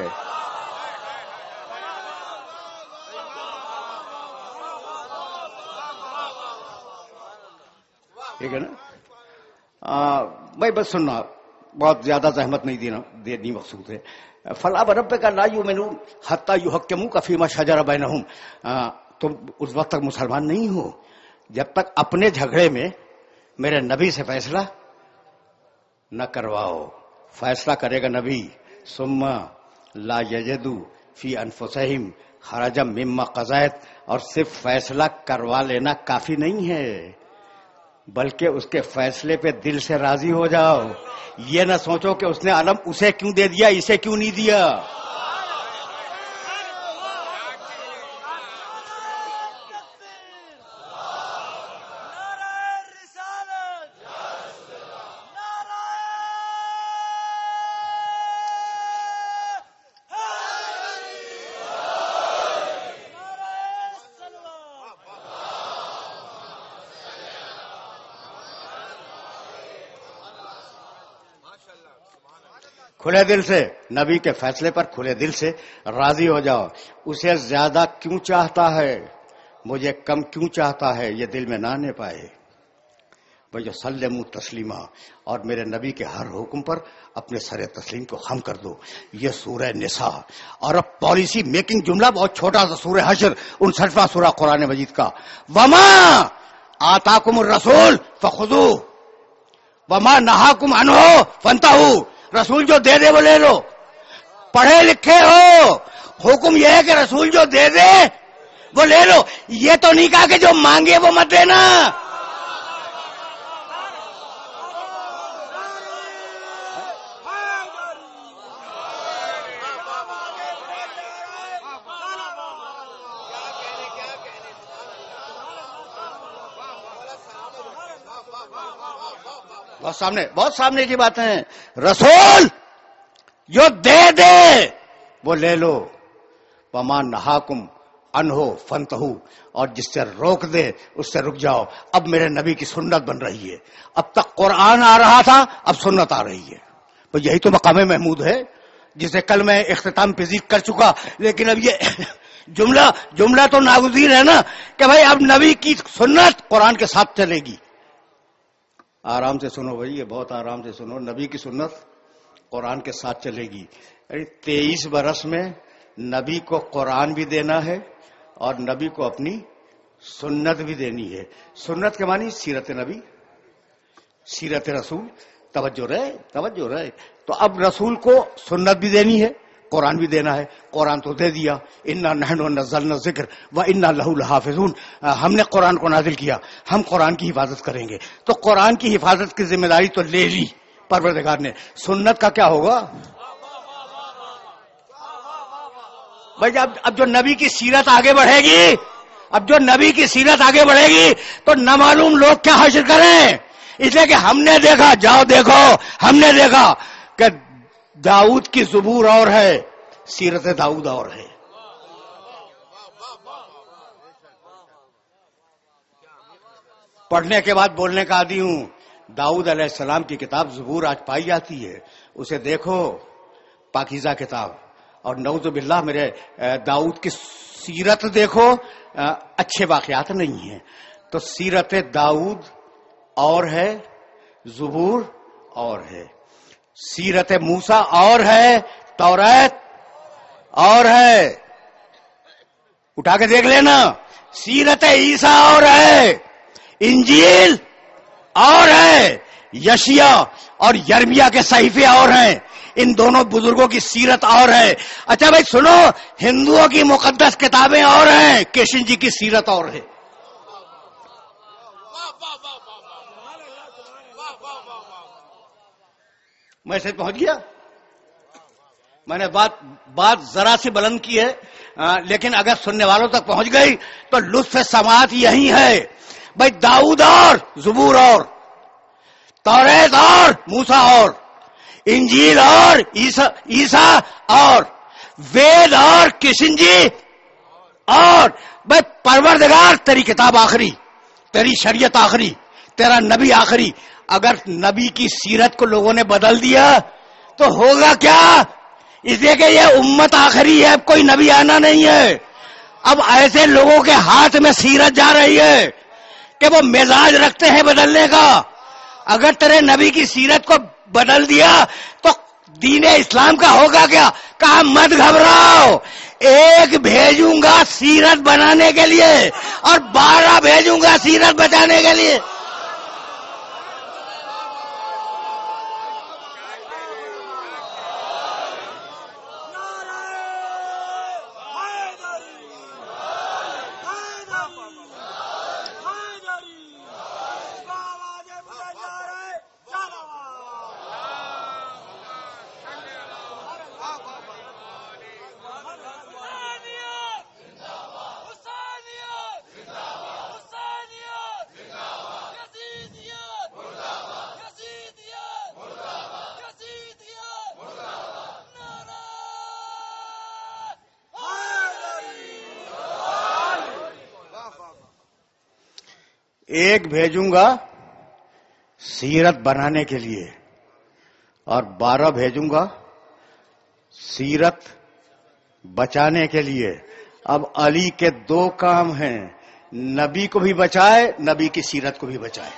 ٹھیک ہے نا بھائی, بس سننا, بہت زیادہ زحمت نہیں دینا دینی مقصود ہے. فلا وربک لا یؤمنون حتی یحکموک فیما شجر بینہم, تم اس وقت تک مسلمان نہیں ہو جب تک اپنے جھگڑے میں میرے نبی سے فیصلہ نہ کرواؤ. فیصلہ کرے گا نبی. ثم لا یجدو فی انفسہم حرجا مما قضیت. اور صرف فیصلہ کروا لینا کافی نہیں ہے بلکہ اس کے فیصلے پہ دل سے راضی ہو جاؤ. یہ نہ سوچو کہ اس نے علم اسے کیوں دے دیا اسے کیوں نہیں دیا. کھلے دل سے نبی کے فیصلے پر کھلے دل سے راضی ہو جاؤ. اسے زیادہ کیوں چاہتا ہے مجھے کم کیوں چاہتا ہے یہ دل میں نہ آنے پائے. بھائی سلموا تسلیما. اور میرے نبی کے ہر حکم پر اپنے سر تسلیم کو خم کر دو. یہ سورہ نساء اور اب پالیسی میکنگ جملہ بہت چھوٹا سا سورہ حشر انسٹھواں سورہ قرآن مجید کا. وما آتاکم الرسول فخذوہ وما نہاکم عنہ فانتہوا. رسول جو دے دے وہ لے لو. پڑھے لکھے ہو حکم یہ ہے کہ رسول جو دے دے وہ لے لو. یہ تو نہیں کہا کہ جو مانگے وہ مت دینا. بہت سامنے بہت سامنے کی باتیں ہیں. رسول جو دے دے وہ لے لو. وما نہاکم عنہ فانتہوا. اور جس سے روک دے اس سے رک جاؤ. اب میرے نبی کی سنت بن رہی ہے. اب تک قرآن آ رہا تھا اب سنت آ رہی ہے. تو یہی تو مقام محمود ہے جسے کل میں اختتام پذیر کر چکا. لیکن اب یہ جملہ جملہ تو ناگزیر ہے نا کہ بھائی اب نبی کی سنت قرآن کے ساتھ چلے گی. آرام سے سنو بھائی یہ بہت آرام سے سنو. نبی کی سنت قرآن کے ساتھ چلے گی. تیئیس برس میں نبی کو قرآن بھی دینا ہے اور نبی کو اپنی سنت بھی دینی ہے. سنت کے معنی سیرت نبی سیرت رسول. توجہ رہے توجہ رہے. تو اب رسول کو سنت بھی دینی ہے قرآن بھی دینا ہے. قرآن تو دے دیا. انا نحن نزلنا الذکر وانا لہ لحافظون. ہم نے قرآن کو نازل کیا ہم قرآن کی حفاظت کریں گے. تو قرآن کی حفاظت کی ذمہ داری تو لے لی پروردگار نے. سنت کا کیا ہوگا بھائی. اب اب جو نبی کی سیرت آگے بڑھے گی اب جو نبی کی سیرت آگے بڑھے گی تو نہ معلوم لوگ کیا حاصل کریں. اس لیے کہ ہم نے دیکھا جاؤ دیکھو ہم نے دیکھا کہ داؤد کی زبور اور ہے سیرت داؤد اور ہے. پڑھنے کے بعد بولنے کا عادی ہوں. داؤد علیہ السلام کی کتاب زبور آج پائی جاتی ہے. اسے دیکھو پاکیزہ کتاب. اور نعوذ باللہ میرے داؤد کی سیرت دیکھو اچھے واقعات نہیں ہیں. تو سیرت داؤد اور ہے زبور اور ہے. سیرت موسیٰ اور ہے توریت اور ہے. اٹھا کے دیکھ لینا. سیرت عیسیٰ اور ہے انجیل اور ہے. یشیا اور یرمیا کے صحیفے اور ہیں. ان دونوں بزرگوں کی سیرت اور ہے. اچھا بھائی سنو ہندوؤں کی مقدس کتابیں اور ہیں کشن جی کی سیرت اور ہے. میں سے پہنچ گیا. میں نے بات بات ذرا سی بلند کی ہے آ, لیکن اگر سننے والوں تک پہنچ گئی تو لطف سماعت یہی ہے. بھائی داؤد اور زبور اور توریت اور موسیٰ اور انجیل اور عیسیٰ اور وید اور کشن جی اور بھائی پروردگار تیری کتاب آخری تیری شریعت آخری تیرا نبی آخری. اگر نبی کی سیرت کو لوگوں نے بدل دیا تو ہوگا کیا. اس لیے کہ یہ امت آخری ہے اب کوئی نبی آنا نہیں ہے. اب ایسے لوگوں کے ہاتھ میں سیرت جا رہی ہے کہ وہ مزاج رکھتے ہیں بدلنے کا. اگر تیرے نبی کی سیرت کو بدل دیا تو دین اسلام کا ہوگا کیا. کہا مت گھبراؤ ایک بھیجوں گا سیرت بنانے کے لیے اور بارہ بھیجوں گا سیرت بچانے کے لیے. ایک بھیجوں گا سیرت بنانے کے لیے اور بارہ بھیجوں گا سیرت بچانے کے لیے. اب علی کے دو کام ہیں، نبی کو بھی بچائے، نبی کی سیرت کو بھی بچائے.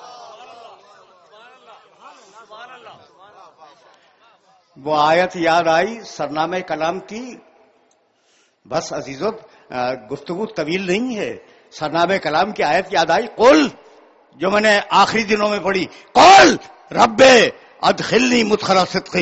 وہ آیت یاد آئی سرنامہ کلام کی. بس عزیزو گفتگو طویل نہیں ہے، سرنامہ کلام کی آیت یاد آئی. قل، جو میں نے آخری دنوں میں پڑھی، قل رب ادخلنی مدخل صدق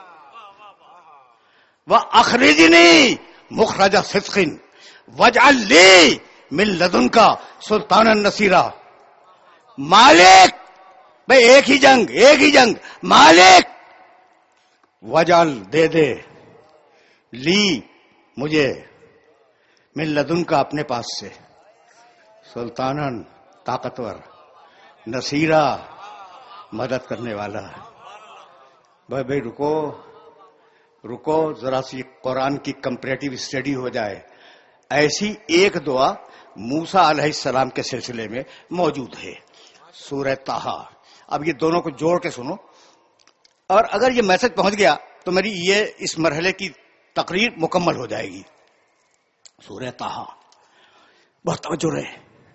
واخرجنی مخرج صدق واجعل لی من لدنک سلطانا نصیرا. مالک، بھئی ایک ہی جنگ، ایک ہی جنگ. مالک وجعل دے دے لی مجھے من لدنک اپنے پاس سے سلطانن طاقتور، نصیرا مدد کرنے والا. بھائی بھائی رکو رکو ذرا سی قرآن کی کمپریٹیو اسٹڈی ہو جائے. ایسی ایک دعا موسیٰ علیہ السلام کے سلسلے میں موجود ہے، سورہ طٰہٰ. اب یہ دونوں کو جوڑ کے سنو، اور اگر یہ میسج پہنچ گیا تو میری یہ اس مرحلے کی تقریر مکمل ہو جائے گی. سورہ طٰہٰ، بہت توجہ رہے.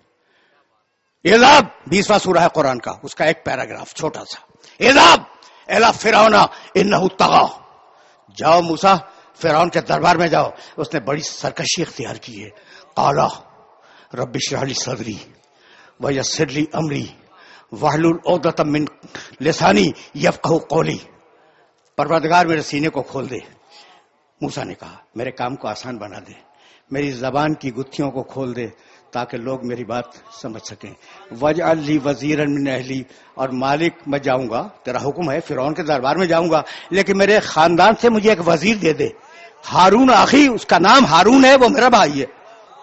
اذهب بیسواں سورہ ہے قرآن کا، اس کا ایک پیراگراف چھوٹا سا. اذهب الی فرعون انه طغى. جاؤ موسیٰ فرعون کے دربار میں جاؤ، اس نے بڑی سرکشی اختیار کی ہے. قال رب اشرح لي صدري ويسر لي امري واحلل عقدة من لساني يفقهوا قولي. پروردگار میرے سینے کو کھول دے. موسیٰ نے کہا میرے کام کو آسان بنا دے، میری زبان کی گتھیوں کو کھول دے تاکہ لوگ میری بات سمجھ سکیں. وجعل لی وزیرا من اہلی، اور مالک میں جاؤں گا، تیرا حکم ہے فرعون کے دربار میں جاؤں گا، لیکن میرے خاندان سے مجھے ایک وزیر دے دے. ہارون اخی، اس کا نام ہارون ہے، وہ میرا بھائی ہے.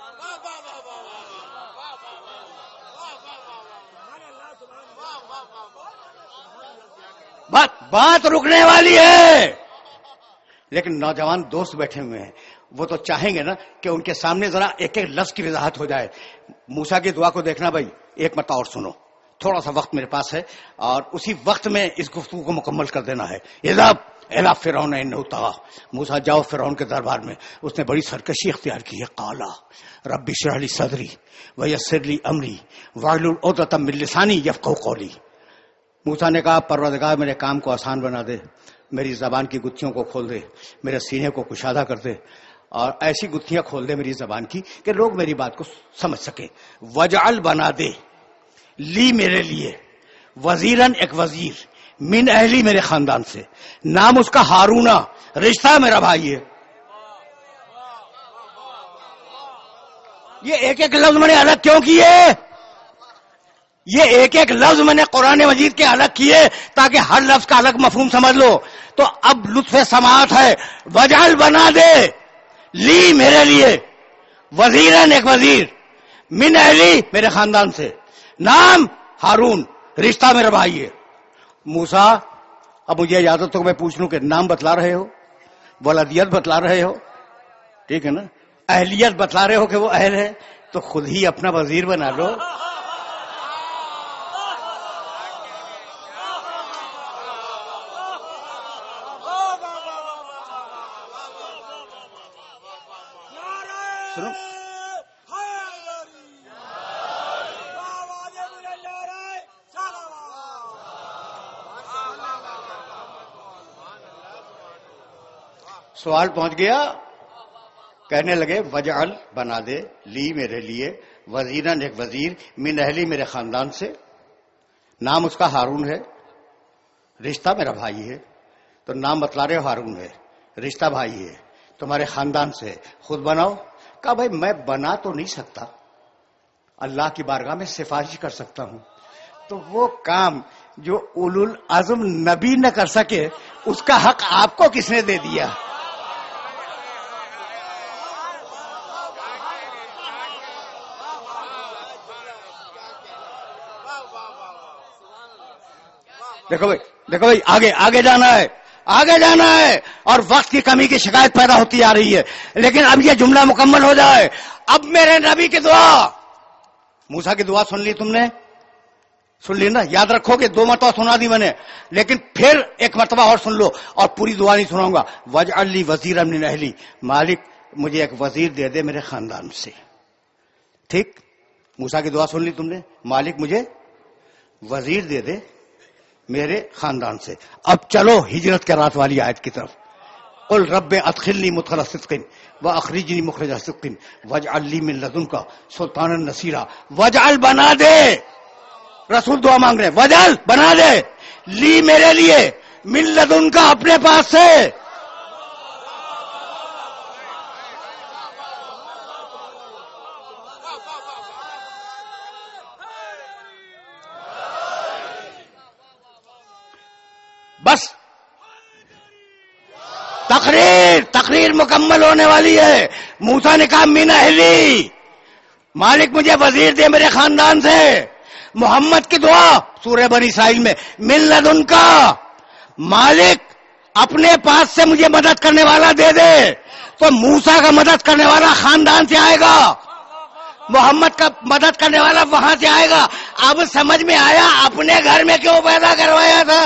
بات بات رکنے والی ہے، لیکن نوجوان دوست بیٹھے ہوئے ہیں، وہ تو چاہیں گے نا کہ ان کے سامنے ذرا ایک ایک لفظ کی وضاحت ہو جائے. موسیٰ کی دعا کو دیکھنا بھائی، ایک مرتبہ اور سنو، تھوڑا سا وقت میرے پاس ہے اور اسی وقت میں اس گفتگو کو مکمل کر دینا ہے. اذهب الی فرعون انه طغى. موسیٰ جاؤ فرعون کے دربار میں، اس نے بڑی سرکشی اختیار کی ہے. قال رب اشرح لي صدري ويسر لي امري واحلل عقدة من لساني يفقهوا قولي. موسیٰ نے کہا پروردگار میرے کام کو آسان بنا دے، میری زبان کی گتھیوں کو کھول دے، میرے سینے کو کشادہ کر دے، اور ایسی گتھیاں کھول دے میری زبان کی کہ لوگ میری بات کو سمجھ سکیں. وجعل بنا دے لی میرے لیے وزیرن ایک وزیر من اہلی میرے خاندان سے، نام اس کا ہارون، رشتہ میرا بھائی ہے. یہ ایک ایک لفظ میں نے الگ کیوں کیے؟ یہ ایک ایک لفظ میں نے قرآن مجید کے الگ کیے تاکہ ہر لفظ کا الگ مفہوم سمجھ لو. تو اب لطف سماعت ہے. وجعل بنا دے لی میرے لیے وزیرن ایک وزیر من اہلی میرے خاندان سے، نام ہارون، رشتہ میرا بھائی ہے. موسیٰ اب مجھے اجازت تو میں پوچھ لوں کہ نام بتلا رہے ہو، ولدیت بتلا رہے ہو، ٹھیک ہے نا، اہلیت بتلا رہے ہو کہ وہ اہل ہے، تو خود ہی اپنا وزیر بنا لو. سنو سوال پہنچ گیا. کہنے لگے وجعل بنا دے لی میرے لیے وزیرن ایک وزیر من اہلی میرے خاندان سے، نام اس کا ہارون ہے، رشتہ میرا بھائی ہے. تو نام بتلا رہے ہو ہارون ہے، رشتہ بھائی ہے، تمہارے خاندان سے، خود بناؤ. کہا بھائی میں بنا تو نہیں سکتا، اللہ کی بارگاہ میں سفارش کر سکتا ہوں. تو وہ کام جو اولو العزم نبی نہ کر سکے اس کا حق آپ کو کس نے دے دیا؟ دیکھو بھائی دیکھو بھائی آگے آگے جانا ہے، آگے جانا ہے، اور وقت کی کمی کی شکایت پیدا ہوتی جا رہی ہے. لیکن اب یہ جملہ مکمل ہو جائے. اب میرے نبی کی دعا موسیٰ کی دعا سن لی تم نے؟ سن لی نا؟ یاد رکھو کہ دو مرتبہ سنا دی میں نے، لیکن پھر ایک مرتبہ اور سن لو، اور پوری دعا نہیں سناؤں گا. وجعل لی وزیرا من اہلی، مالک مجھے ایک وزیر دے دے میرے خاندان سے. ٹھیک، موسیٰ کی دعا سن لی تم نے، مالک مجھے وزیر دے دے میرے خاندان سے. اب چلو ہجرت کے رات والی آیت کی طرف. قل رب ادخلنی مدخل صدق واخرجنی مخرج صدق واجعل لی من لدنک سلطانا نصیرا. وجعل بنا دے، رسول دعا مانگ رہے ہیں، وجعل بنا دے لی میرے لیے من لدنک اپنے پاس سے بس. تقریر تقریر مکمل ہونے والی ہے. موسیٰ نے کہا من اہلی، مالک مجھے وزیر دے میرے خاندان سے. محمد کی دعا سورہ بنی اسرائیل میں من لدن کا، مالک اپنے پاس سے مجھے مدد کرنے والا دے دے. تو موسیٰ کا مدد کرنے والا خاندان سے آئے گا، محمد کا مدد کرنے والا وہاں سے آئے گا. اب سمجھ میں آیا اپنے گھر میں کیوں پیدا کروایا تھا.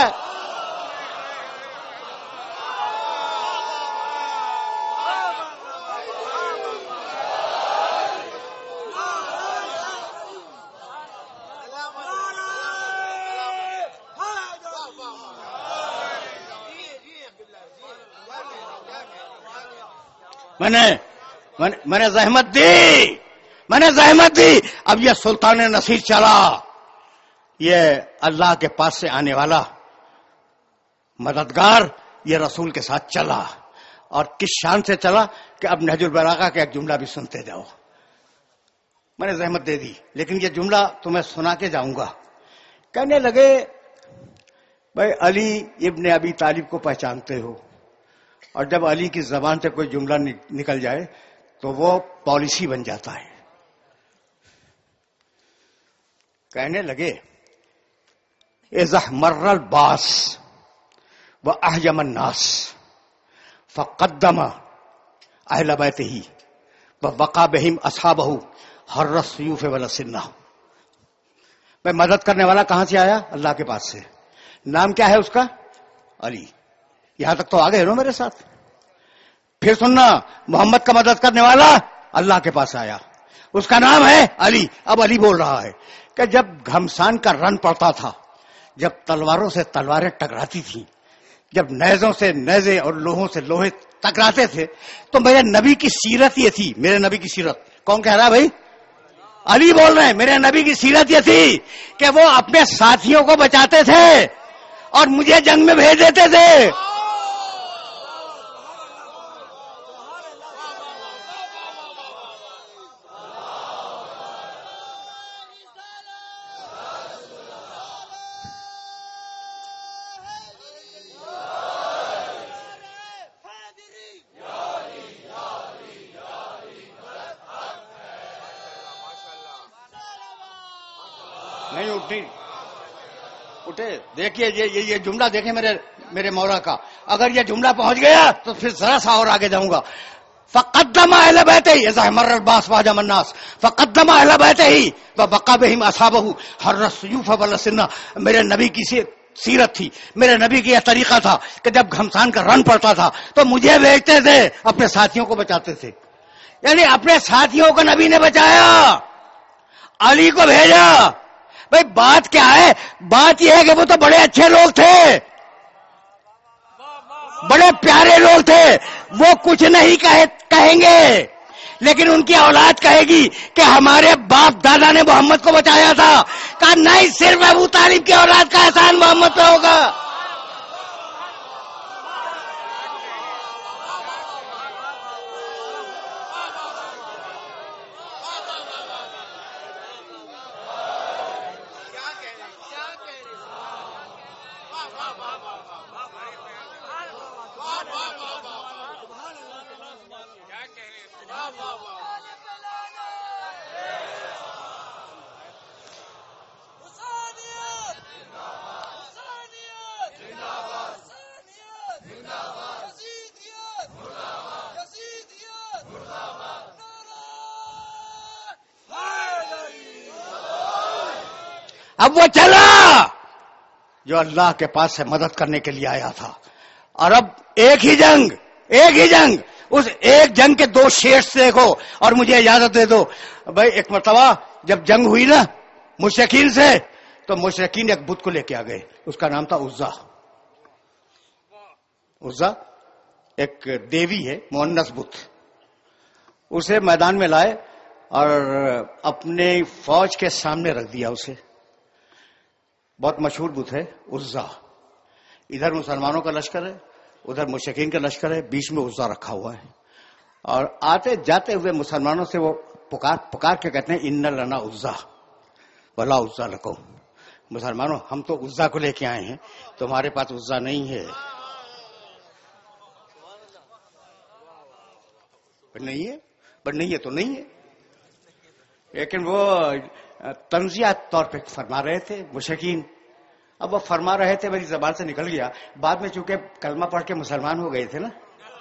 میں نے میں نے زحمت دی میں نے زحمت دی اب یہ سلطان نصیر چلا، یہ اللہ کے پاس سے آنے والا مددگار، یہ رسول کے ساتھ چلا. اور کس شان سے چلا کہ اب نہج البلاغہ کا ایک جملہ بھی سنتے جاؤ. میں نے زحمت دے دی، لیکن یہ جملہ تمہیں سنا کے جاؤں گا. کہنے لگے بھائی علی ابن ابی طالب کو پہچانتے ہو، اور جب علی کی زبان سے کوئی جملہ نکل جائے تو وہ پالیسی بن جاتا ہے. کہنے لگے اذا مر الباس واحجم الناس فقدم اہل بیتہ ووقع بہم اصحابہ حر السیوف والسنہ. میں مدد کرنے والا کہاں سے آیا؟ اللہ کے پاس سے. نام کیا ہے اس کا؟ علی. یہاں تک تو آ گئے نا میرے ساتھ. پھر سننا، محمد کا مدد کرنے والا اللہ کے پاس آیا، اس کا نام ہے علی. اب علی بول رہا ہے کہ جب گھمسان کا رن پڑتا تھا، جب تلواروں سے تلواریں ٹکراتی تھیں، جب نیزوں سے نیزے اور لوہوں سے لوہے ٹکراتے تھے، تو میرے نبی کی سیرت یہ تھی. میرے نبی کی سیرت کون کہہ رہا ہے بھائی؟ علی بول رہے ہیں. میرے نبی کی سیرت یہ تھی کہ وہ اپنے ساتھیوں کو بچاتے تھے اور مجھے جنگ میں بھیج دیتے تھے. نہیں اٹھی اٹھے. دیکھیے یہ یہ جملہ دیکھیں میرے میرے مولا کا. اگر یہ جملہ پہنچ گیا تو پھر ذرا سا اور آگے جاؤں گا. فقدم اہل بیتہ اذا مر الباس واحجم الناس فقدم اہل بیتہ ووقع بہم اصحابہ حر السیوف والسنہ. میرے نبی کی سیرت تھی، میرے نبی کی یہ طریقہ تھا کہ جب گھمسان کا رن پڑتا تھا تو مجھے بھیجتے تھے، اپنے ساتھیوں کو بچاتے تھے. یعنی اپنے ساتھیوں کو نبی نے بچایا، علی کو بھیجا. بھائی بات کیا ہے؟ بات یہ ہے کہ وہ تو بڑے اچھے لوگ تھے، بڑے پیارے لوگ تھے. وہ کچھ نہیں کہیں گے، لیکن ان کی اولاد کہے گی کہ ہمارے باپ دادا نے محمد کو بچایا تھا. کہا نہیں، صرف ابو طالب کی اولاد کا احسان محمد پہ ہوگا. اب وہ چلا جو اللہ کے پاس سے مدد کرنے کے لیے آیا تھا. اور اب ایک ہی جنگ ایک ہی جنگ اس ایک جنگ کے دو شیٹس دیکھو. اور مجھے اجازت دے دو بھائی، ایک مرتبہ جب جنگ ہوئی نا مشرکین سے، تو مشرکین ایک بت کو لے کے آ گئے. اس کا نام تھا عزا. عزا ایک دیوی ہے، مؤنث بت. اسے میدان میں لائے اور اپنے فوج کے سامنے رکھ دیا اسے. بہت مشہور بت ہے عزا. ادھر مسلمانوں کا لشکر ہے، ادھر مشرکین کا لشکر ہے، بیچ میں عزا رکھا ہوا ہے. اور آتے جاتے ہوئے مسلمانوں سے وہ پکار پکار کے کہتے ہیں ان لنا عزا ولا عزا لکم. مسلمانوں، ہم تو عزا کو لے کے آئے ہیں، تمہارے پاس عزا نہیں ہے. نہیں ہے بٹ نہیں ہے تو نہیں ہے. لیکن وہ تنزیہ طور پہ فرما رہے تھے مشرکین. اب وہ فرما رہے تھے، میری زبان سے نکل گیا. بعد میں چونکہ کلمہ پڑھ کے مسلمان ہو گئے تھے نا،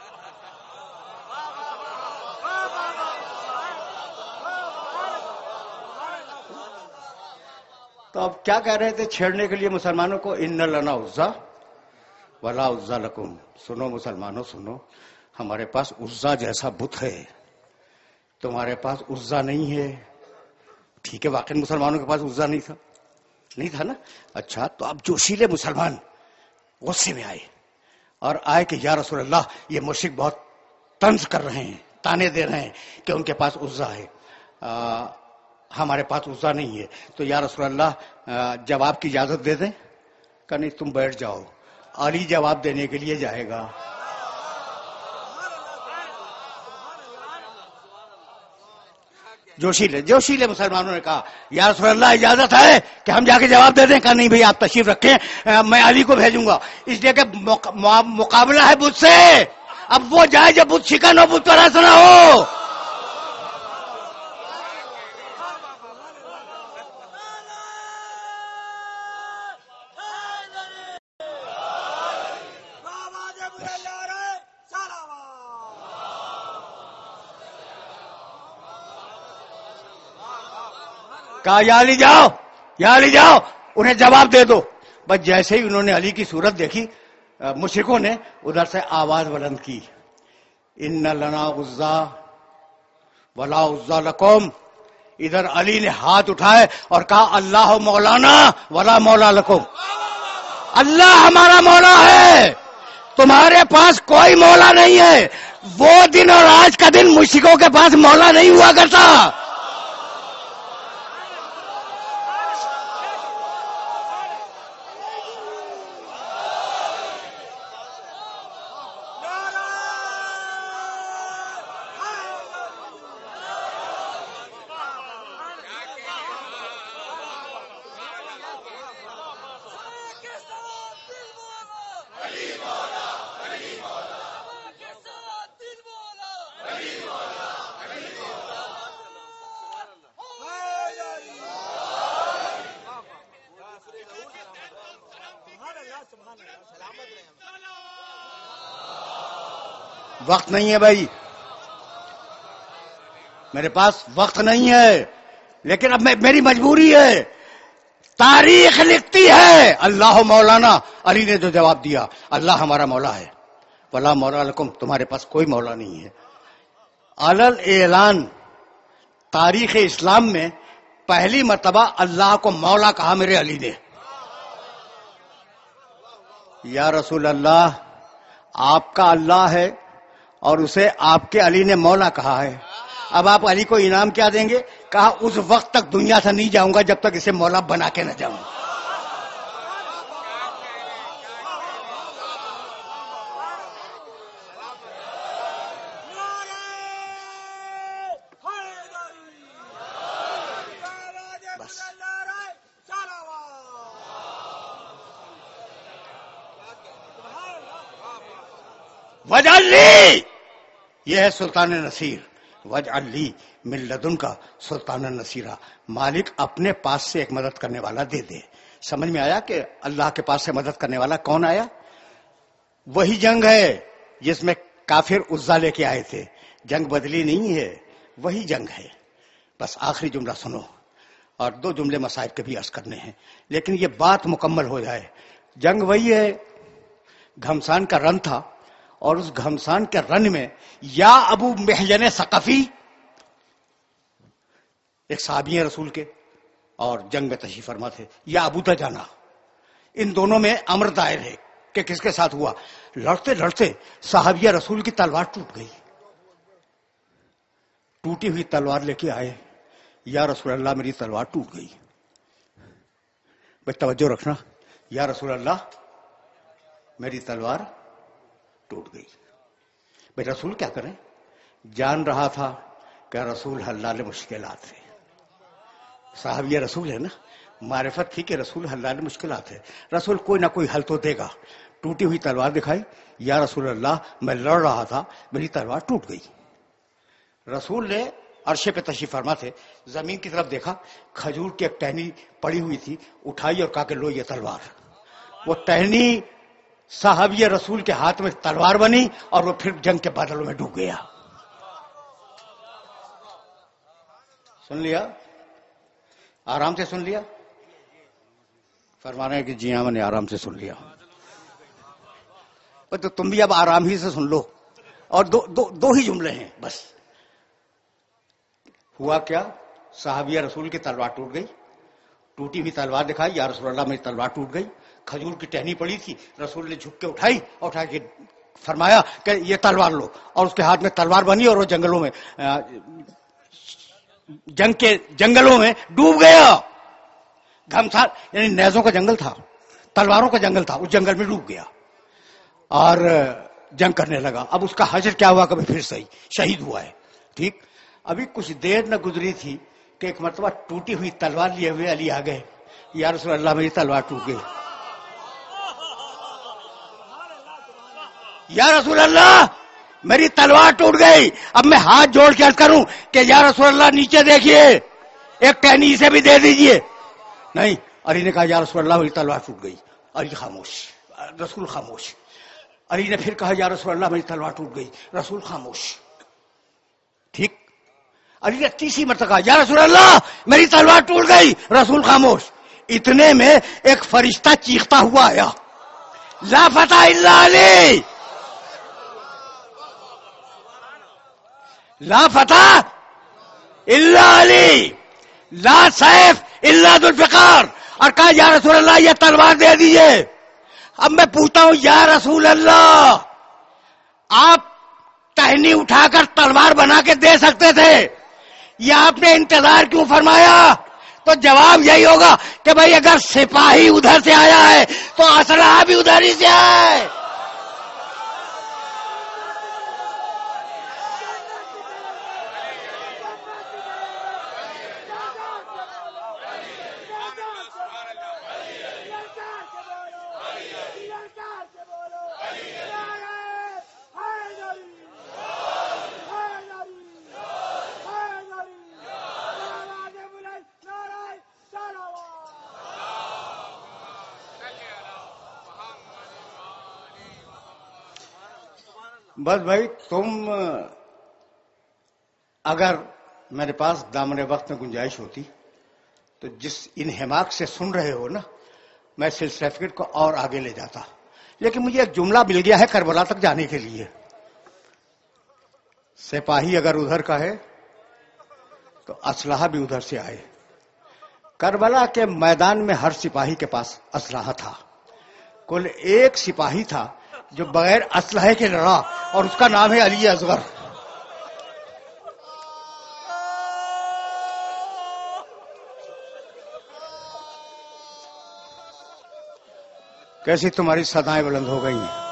تو اب کیا کہہ رہے تھے چھیڑنے کے لیے مسلمانوں کو؟ ان لنا عزا ولا عزا لکم. سنو مسلمانوں سنو، ہمارے پاس عزا جیسا بت ہے، تمہارے پاس عزا نہیں ہے. ٹھیک ہے، واقعی مسلمانوں کے پاس عزا نہیں تھا نہیں تھا نا. اچھا، تو اب جوشیلے مسلمان غصے میں آئے اور آئے کہ یا رسول اللہ، یہ مشرک بہت طنز کر رہے ہیں، تانے دے رہے ہیں کہ ان کے پاس عزا ہے، آ, ہمارے پاس عزا نہیں ہے. تو یا رسول اللہ جواب کی اجازت دے دیں. کہ نہیں، تم بیٹھ جاؤ، علی جواب دینے کے لیے جائے گا. جوشیلے جوشیلے مسلمانوں نے کہا یا رسول اللہ اجازت ہے کہ ہم جا کے جواب دے دیں؟ کہا نہیں بھائی، آپ تشریف رکھیں، میں علی کو بھیجوں گا. اس لیے کہ مقابلہ ہے بت سے. اب وہ جائے جب بت شکن ہو، بت پرست نہ ہو. کہا یا علی جاؤ، یا علی جاؤ، انہیں جواب دے دو. بس جیسے ہی انہوں نے علی کی صورت دیکھی، مشرکوں نے ادھر سے آواز بلند کی، ان لنا عزا ولا عزا لکم. ادھر علی نے ہاتھ اٹھائے اور کہا اللہ مولانا ولا مولا لکم. اللہ ہمارا مولا ہے، تمہارے پاس کوئی مولا نہیں ہے. وہ دن اور آج کا دن مشرکوں کے پاس مولا نہیں ہوا کرتا. وقت نہیں ہے بھائی، میرے پاس وقت نہیں ہے، لیکن اب میں میری مجبوری ہے. تاریخ لکھتی ہے اللہ مولانا. علی نے جو جواب دیا، اللہ ہمارا مولا ہے، ولا مولا لکم، تمہارے پاس کوئی مولا نہیں ہے. علل اعلان تاریخ اسلام میں پہلی مرتبہ اللہ کو مولا کہا میرے علی نے. یا رسول اللہ، آپ کا اللہ ہے اور اسے آپ کے علی نے مولا کہا ہے، اب آپ علی کو انعام کیا دیں گے؟ کہا اس وقت تک دنیا سے نہیں جاؤں گا جب تک اسے مولا بنا کے نہ جاؤں. وجعل لی، یہ ہے سلطان نصیر. وجعل لی من لدن کا سلطان نصیرہ. مالک اپنے پاس سے ایک مدد کرنے والا دے دے. سمجھ میں آیا کہ اللہ کے پاس سے مدد کرنے والا کون آیا؟ وہی جنگ ہے جس میں کافر عزا لے کے آئے تھے. جنگ بدلی نہیں ہے، وہی جنگ ہے. بس آخری جملہ سنو. اور دو جملے مصائب کے بھی عرض کرنے ہیں، لیکن یہ بات مکمل ہو جائے۔ جنگ وہی ہے، گھمسان کا رن تھا، اور اس گھمسان کے رن میں یا ابو محجن ثقفی ایک صحابی ہیں رسول کے اور جنگ میں تشریف فرما تھے، یا ابو دجانہ، ان دونوں میں امر دائر ہے کہ کس کے ساتھ ہوا۔ لڑتے لڑتے صحابیہ رسول کی تلوار ٹوٹ گئی، ٹوٹی ہوئی تلوار لے کے آئے، یا رسول اللہ میری تلوار ٹوٹ گئی۔ بھائی توجہ رکھنا، یا رسول اللہ میری تلوار ٹوٹ گئی۔ بھائی رسول کیا کریں، جان رہا تھا کہ رسول حلال مشکلات ہے، صحابیہ رسول ہے نا، معرفت تھی کہ رسول حلال مشکلات ہے، رسول کوئی نہ کوئی حل تو دے گا۔ ٹوٹی ہوئی تلوار دکھائی، یا رسول اللہ میں لڑ رہا تھا میری تلوار ٹوٹ گئی۔ رسول نے عرشے پہ تشریف فرما تھے، زمین کی طرف دیکھا، کھجور کی ایک ٹہنی پڑی ہوئی تھی، اٹھائی اور کہا کہ لو یہ تلوار۔ وہ ٹہنی صحابی رسول کے ہاتھ میں تلوار بنی اور وہ پھر جنگ کے بادلوں میں ڈوب گیا۔ سن لیا، آرام سے سن لیا، فرمانا ہے کہ جی ہاں میں نے آرام سے سن لیا۔ تو تم بھی اب آرام ہی سے سن لو، اور دو دو, دو ہی جملے ہیں بس۔ ہوا کیا، صحابیہ رسول کی تلوار ٹوٹ گئی، ٹوٹی ہوئی تلوار دکھائی، یا رسول اللہ میری تلوار ٹوٹ گئی۔ کھجور کی ٹہنی پڑی تھی، رسول نے جھک کے اٹھائی اور اٹھا کے فرمایا کہ یہ تلوار لو، اور اس کے ہاتھ میں تلوار بنی اور وہ جنگلوں میں جنگ کے جنگلوں میں ڈوب گیا۔ گھمسان یعنی نیزوں کا جنگل تھا، تلواروں کا جنگل تھا، اس جنگل میں ڈوب گیا اور جنگ کرنے لگا۔ اب اس کا حشر کیا ہوا، کبھی پھر صحیح شہید ہوا ہے۔ ٹھیک، ابھی کچھ دیر نہ گزری تھی کہ ایک مرتبہ ٹوٹی ہوئی تلوار لیے ہوئے علی آ گئے، یا رسول اللہ میری تلوار ٹوٹ گئی۔ یا رسول اللہ میری تلوار ٹوٹ گئی۔ اب میں ہاتھ جوڑ کے عرض کروں کہ یا رسول اللہ نیچے دیکھیے، ایک ٹہنی اسے بھی دے دیجئے۔ نہیں، علی نے کہا یا رسول اللہ میری تلوار ٹوٹ گئی۔ علی خاموش، رسول خاموش۔ علی نے پھر کہا یا رسول اللہ میری تلوار ٹوٹ گئی، رسول خاموش۔ ٹھیک، علی نے تیسری مرتبہ کہا یا رسول اللہ میری تلوار ٹوٹ گئی، رسول خاموش۔ اتنے میں ایک فرشتہ چیختا ہوا آیا، لا فتح الا علی، لا فتح الا علی، لا سیف الا ذوالفقار، اور کہا یا رسول اللہ یہ تلوار دے دیجئے۔ اب میں پوچھتا ہوں یا رسول اللہ آپ ٹہنی اٹھا کر تلوار بنا کے دے سکتے تھے، یا آپ نے انتظار کیوں فرمایا؟ تو جواب یہی ہوگا کہ بھائی اگر سپاہی ادھر سے آیا ہے تو اسلحہ بھی ادھر ہی سے آئے۔ بس بھائی تم اگر میرے پاس دامن وقت میں گنجائش ہوتی تو جس انہماک سے سن رہے ہو نا، میں سلسلہ فکر کو اور آگے لے جاتا، لیکن مجھے ایک جملہ مل گیا ہے کربلا تک جانے کے لیے۔ سپاہی اگر ادھر کا ہے تو اسلحہ بھی ادھر سے آئے۔ کربلا کے میدان میں ہر سپاہی کے پاس اسلحہ تھا، کل ایک سپاہی تھا جو بغیر اسلحے کے لڑا، اور اس کا نام ہے علی اصغر۔ کیسی تمہاری صدائیں بلند ہو گئی ہیں۔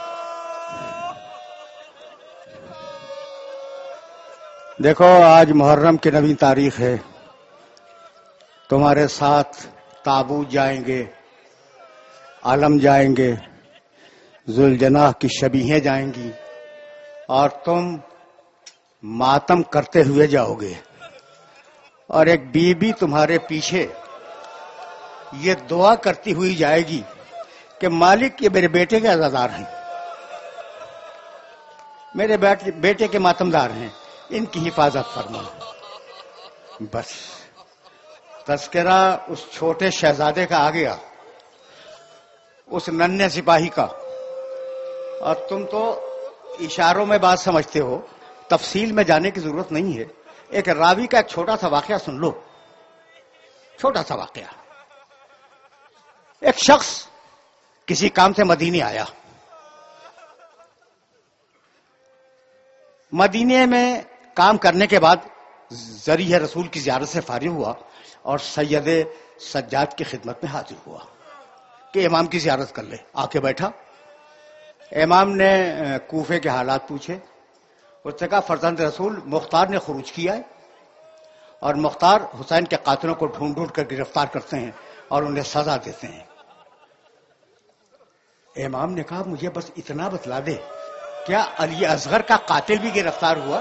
دیکھو آج محرم کی نویں تاریخ ہے، تمہارے ساتھ تابوت جائیں گے، عالم جائیں گے، ذوالجناح کی شبیہیں جائیں گی، اور تم ماتم کرتے ہوئے جاؤ گے، اور ایک بی بی تمہارے پیچھے یہ دعا کرتی ہوئی جائے گی کہ مالک یہ میرے بیٹے کے عزادار ہیں، میرے بیٹے کے ماتمدار ہیں، ان کی حفاظت فرما۔ بس تذکرہ اس چھوٹے شہزادے کا آ گیا، اس ننھے سپاہی کا، اور تم تو اشاروں میں بات سمجھتے ہو، تفصیل میں جانے کی ضرورت نہیں ہے. ایک راوی کا ایک چھوٹا سا واقعہ سن لو. چھوٹا سا واقعہ. ایک شخص کسی کام سے مدینے آیا. مدینے میں کام کرنے کے بعد ذریعہ رسول کی زیارت سے فارغ ہوا اور سید سجاد کی خدمت میں حاضر ہوا کہ امام کی زیارت کر لے. آ کے بیٹھا. امام نے کوفے کے حالات پوچھے. اس نے کہا فرزند رسول مختار نے خروج کیا ہے اور مختار حسین کے قاتلوں کو ڈھونڈ ڈھونڈ کر گرفتار کرتے ہیں اور انہیں سزا دیتے ہیں. امام نے کہا مجھے بس اتنا بتلا دے، کیا علی اصغر کا قاتل بھی گرفتار ہوا؟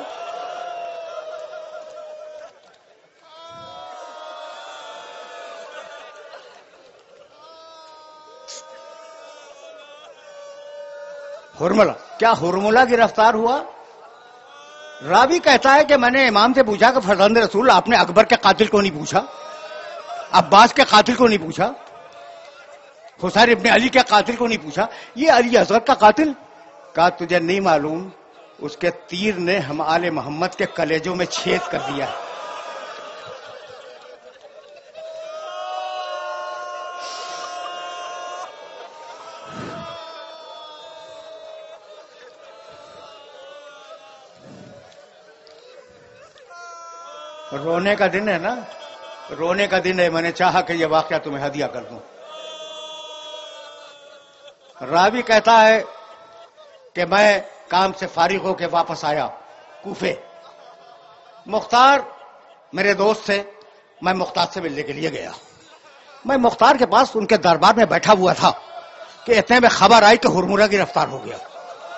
ہرملہ، کیا ہرملہ گرفتار ہوا؟ راوی کہتا ہے کہ میں نے امام سے پوچھا کہ فرزند رسول آپ نے اکبر کے قاتل کو نہیں پوچھا، عباس کے قاتل کو نہیں پوچھا، حسین ابن علی کے قاتل کو نہیں پوچھا، یہ علی اصغر کا قاتل؟ کہا تجھے نہیں معلوم اس کے تیر نے ہم آل محمد کے کلیجوں میں چھید کر دیا. رونے کا دن ہے نا، رونے کا دن ہے. میں نے چاہا کہ یہ واقعہ تمہیں ہدیہ کر دوں. راوی کہتا ہے کہ میں کام سے فارغ ہو کے واپس آیا کوفے. مختار میرے دوست تھے، میں مختار سے ملنے کے لیے گیا. میں مختار کے پاس ان کے دربار میں بیٹھا ہوا تھا کہ اتنے میں خبر آئی کہ ہرملہ گرفتار ہو گیا.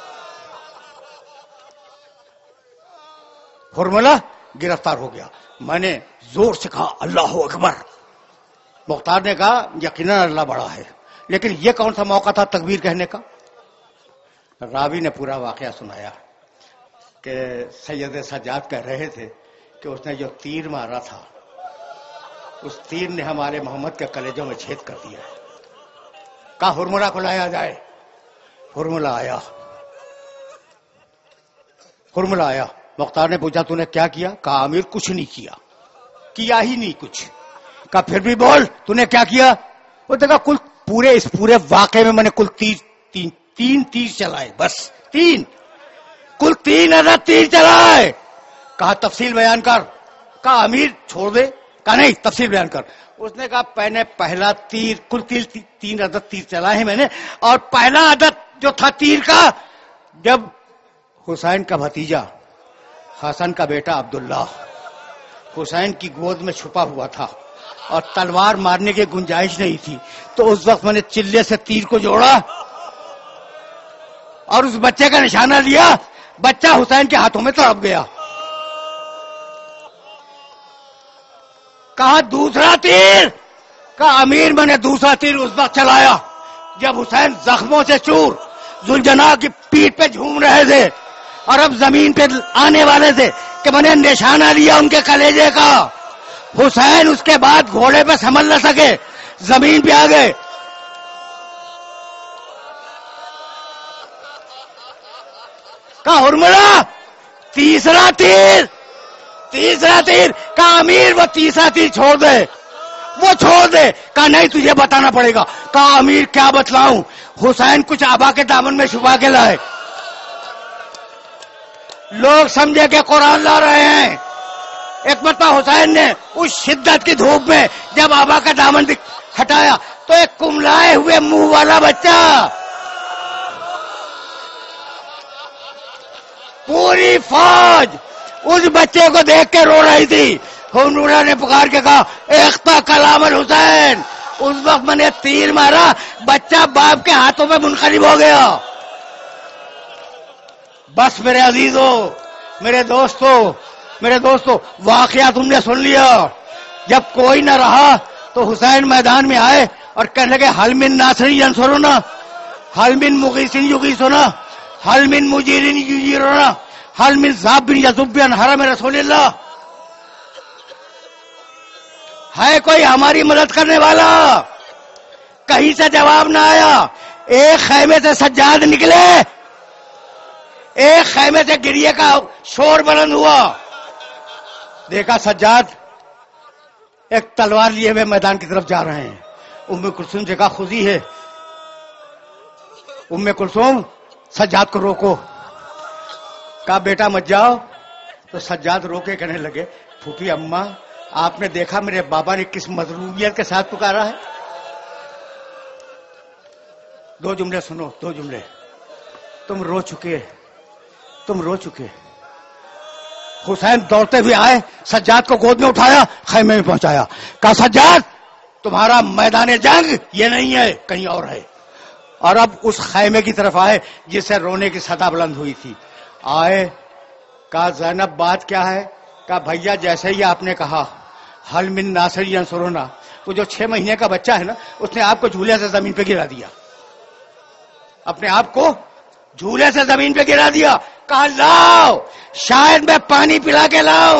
ہرملہ گرفتار ہو گیا. میں نے زور سے کہا اللہ اکبر. مختار نے کہا یقیناً اللہ بڑا ہے، لیکن یہ کون سا موقع تھا تکبیر کہنے کا؟ راوی نے پورا واقعہ سنایا کہ سید سجاد کہہ رہے تھے کہ اس نے جو تیر مارا تھا اس تیر نے ہمارے محمد کے کلیجوں میں چھید کر دیا. کہا ہرملہ کو لایا جائے. ہرملہ آیا. ہرملہ آیا. مختار نے پوچھا تو نے کیا کیا؟ کہا امیر کچھ نہیں کیا، کیا ہی نہیں کچھ. کہا پھر بھی بول تو نے کیا کیا؟ وہ دیکھا کل پورے اس پورے واقعے میں میں نے کل تیر تین تین تیر چلائے، بس تین، کل تین عدد تیر چلائے. کہا تفصیل بیان کر. کہا امیر چھوڑ دے. کہا نہیں تفصیل بیان کر. اس نے کہا میں نے پہلا تیر کل تیر تین عدد تیر چلائے ہیں میں نے، اور پہلا عدد جو تھا تیر کا جب حسین کا بھتیجا حسن کا بیٹا عبداللہ حسین کی گود میں چھپا ہوا تھا اور تلوار مارنے کی گنجائش نہیں تھی، تو اس وقت میں نے چلے سے تیر کو جوڑا اور اس بچے کا نشانہ لیا. بچہ حسین کے ہاتھوں میں تڑپ گیا. کہا دوسرا تیر. کہا امیر میں نے دوسرا تیر اس وقت چلایا جب حسین زخموں سے چور ذوالجناح کی پیٹھ پہ جھوم رہے تھے اور اب زمین پہ آنے والے تھے کہ میں نے نشانہ لیا ان کے کلیجے کا. حسین اس کے بعد گھوڑے پہ سنبھل نہ سکے، زمین پہ آ گئے. کہا ہرملہ تیسرا تیر. تیسرا تیر. کہا امیر وہ تیسرا تیر چھوڑ دے، وہ چھوڑ دے. کہا نہیں تجھے بتانا پڑے گا. کہا امیر کیا بتلاؤں؟ حسین کچھ آبا کے دامن میں چھپا کے لائے. لوگ سمجھے کہ قرآن لا رہے ہیں. ایک مرتبہ حسین نے اس شدت کی دھوپ میں جب آبا کا دامن ہٹایا تو ایک کملائے ہوئے منہ والا بچہ پوری فوج اس بچے کو دیکھ کے رو رہی تھی. ہرملہ نے پکار کے کہا اختا کلام الحسین. اس وقت میں نے تیر مارا، بچہ باپ کے ہاتھوں میں منقلب ہو گیا. بس میرے عزیزوں، میرے دوستوں، میرے دوستوں واقعہ تم نے سن لیا. جب کوئی نہ رہا تو حسین میدان میں آئے اور کہنے لگے حل من ناصری ینصرنا، حل من مغیث یغیثنا، حل من مجیر یجیرنا، حل من ذاب یذب عن حرم رسول اللہ، ہے کوئی ہماری مدد کرنے والا؟ کہیں سے جواب نہ آیا. ایک خیمے سے سجاد نکلے، ایک خیمے سے گریے کا شور بلند ہوا. دیکھا سجاد ایک تلوار لیے ہوئے میدان کی طرف جا رہے ہیں. ام کلثوم سے کہا خودی ہے. ام کلثوم سجاد کو روکو. کہا بیٹا مت جاؤ. تو سجاد روکے کہنے لگے پھوپھی اماں آپ نے دیکھا میرے بابا نے کس مظلومیت کے ساتھ پکارا ہے. دو جملے سنو، دو جملے. تم رو چکے، تم رو چکے. حسین دوڑتے ہوئے آئے، سجاد کو گود میں اٹھایا، خیمے میں پہنچایا. کہا سجاد تمہارا میدان جنگ یہ نہیں ہے، کہیں اور ہے. اور اب اس خیمے کی طرف آئے جس سے رونے کی صدا بلند ہوئی تھی. آئے، کہا زینب بات کیا ہے؟ کہا بھیا جیسے ہی آپ نے کہا حل من ناصر ینصرنا، وہ جو چھ مہینے کا بچہ ہے نا اس نے آپ کو جھولے سے زمین پہ گرا دیا، اپنے آپ کو جھولے سے زمین پہ گرا دیا. کہا لاؤ شاید میں پانی پلا کے لاؤں.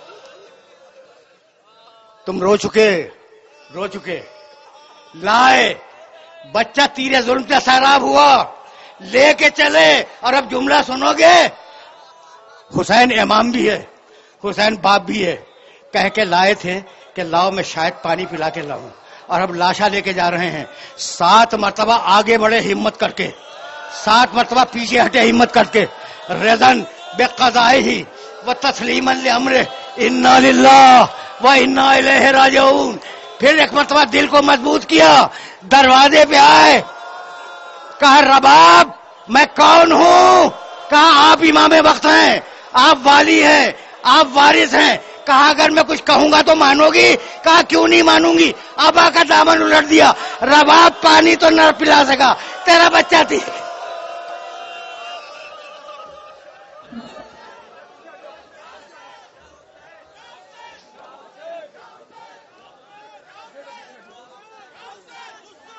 تم رو چکے، رو چکے. لائے، بچہ تیرے ظلم سے سیراب ہوا، لے کے چلے. اور اب جملہ سنو گے، حسین امام بھی ہے، حسین باپ بھی ہے. کہہ کے لائے تھے کہ لاؤ میں شاید پانی پلا کے لاؤں. اور اب لاشا لے کے جا رہے ہیں. سات مرتبہ آگے بڑھے ہمت کر کے، سات مرتبہ پیچھے ہٹے ہمت کر کے. رضن بے قضائہ و تسلیما لامرہ انا للہ و انا الیہ راجعون. پھر ایک مرتبہ دل کو مضبوط کیا، دروازے پہ آئے. کہا رباب میں کون ہوں؟ کہا آپ امام وقت ہیں، آپ والی ہیں، آپ وارث ہیں. کہا اگر میں کچھ کہوں گا تو مانو گی؟ کہا کیوں نہیں مانوں گی. آبا کا دامن الٹ دیا. رباب پانی تو نہ پلا سکا، تیرا بچہ تھی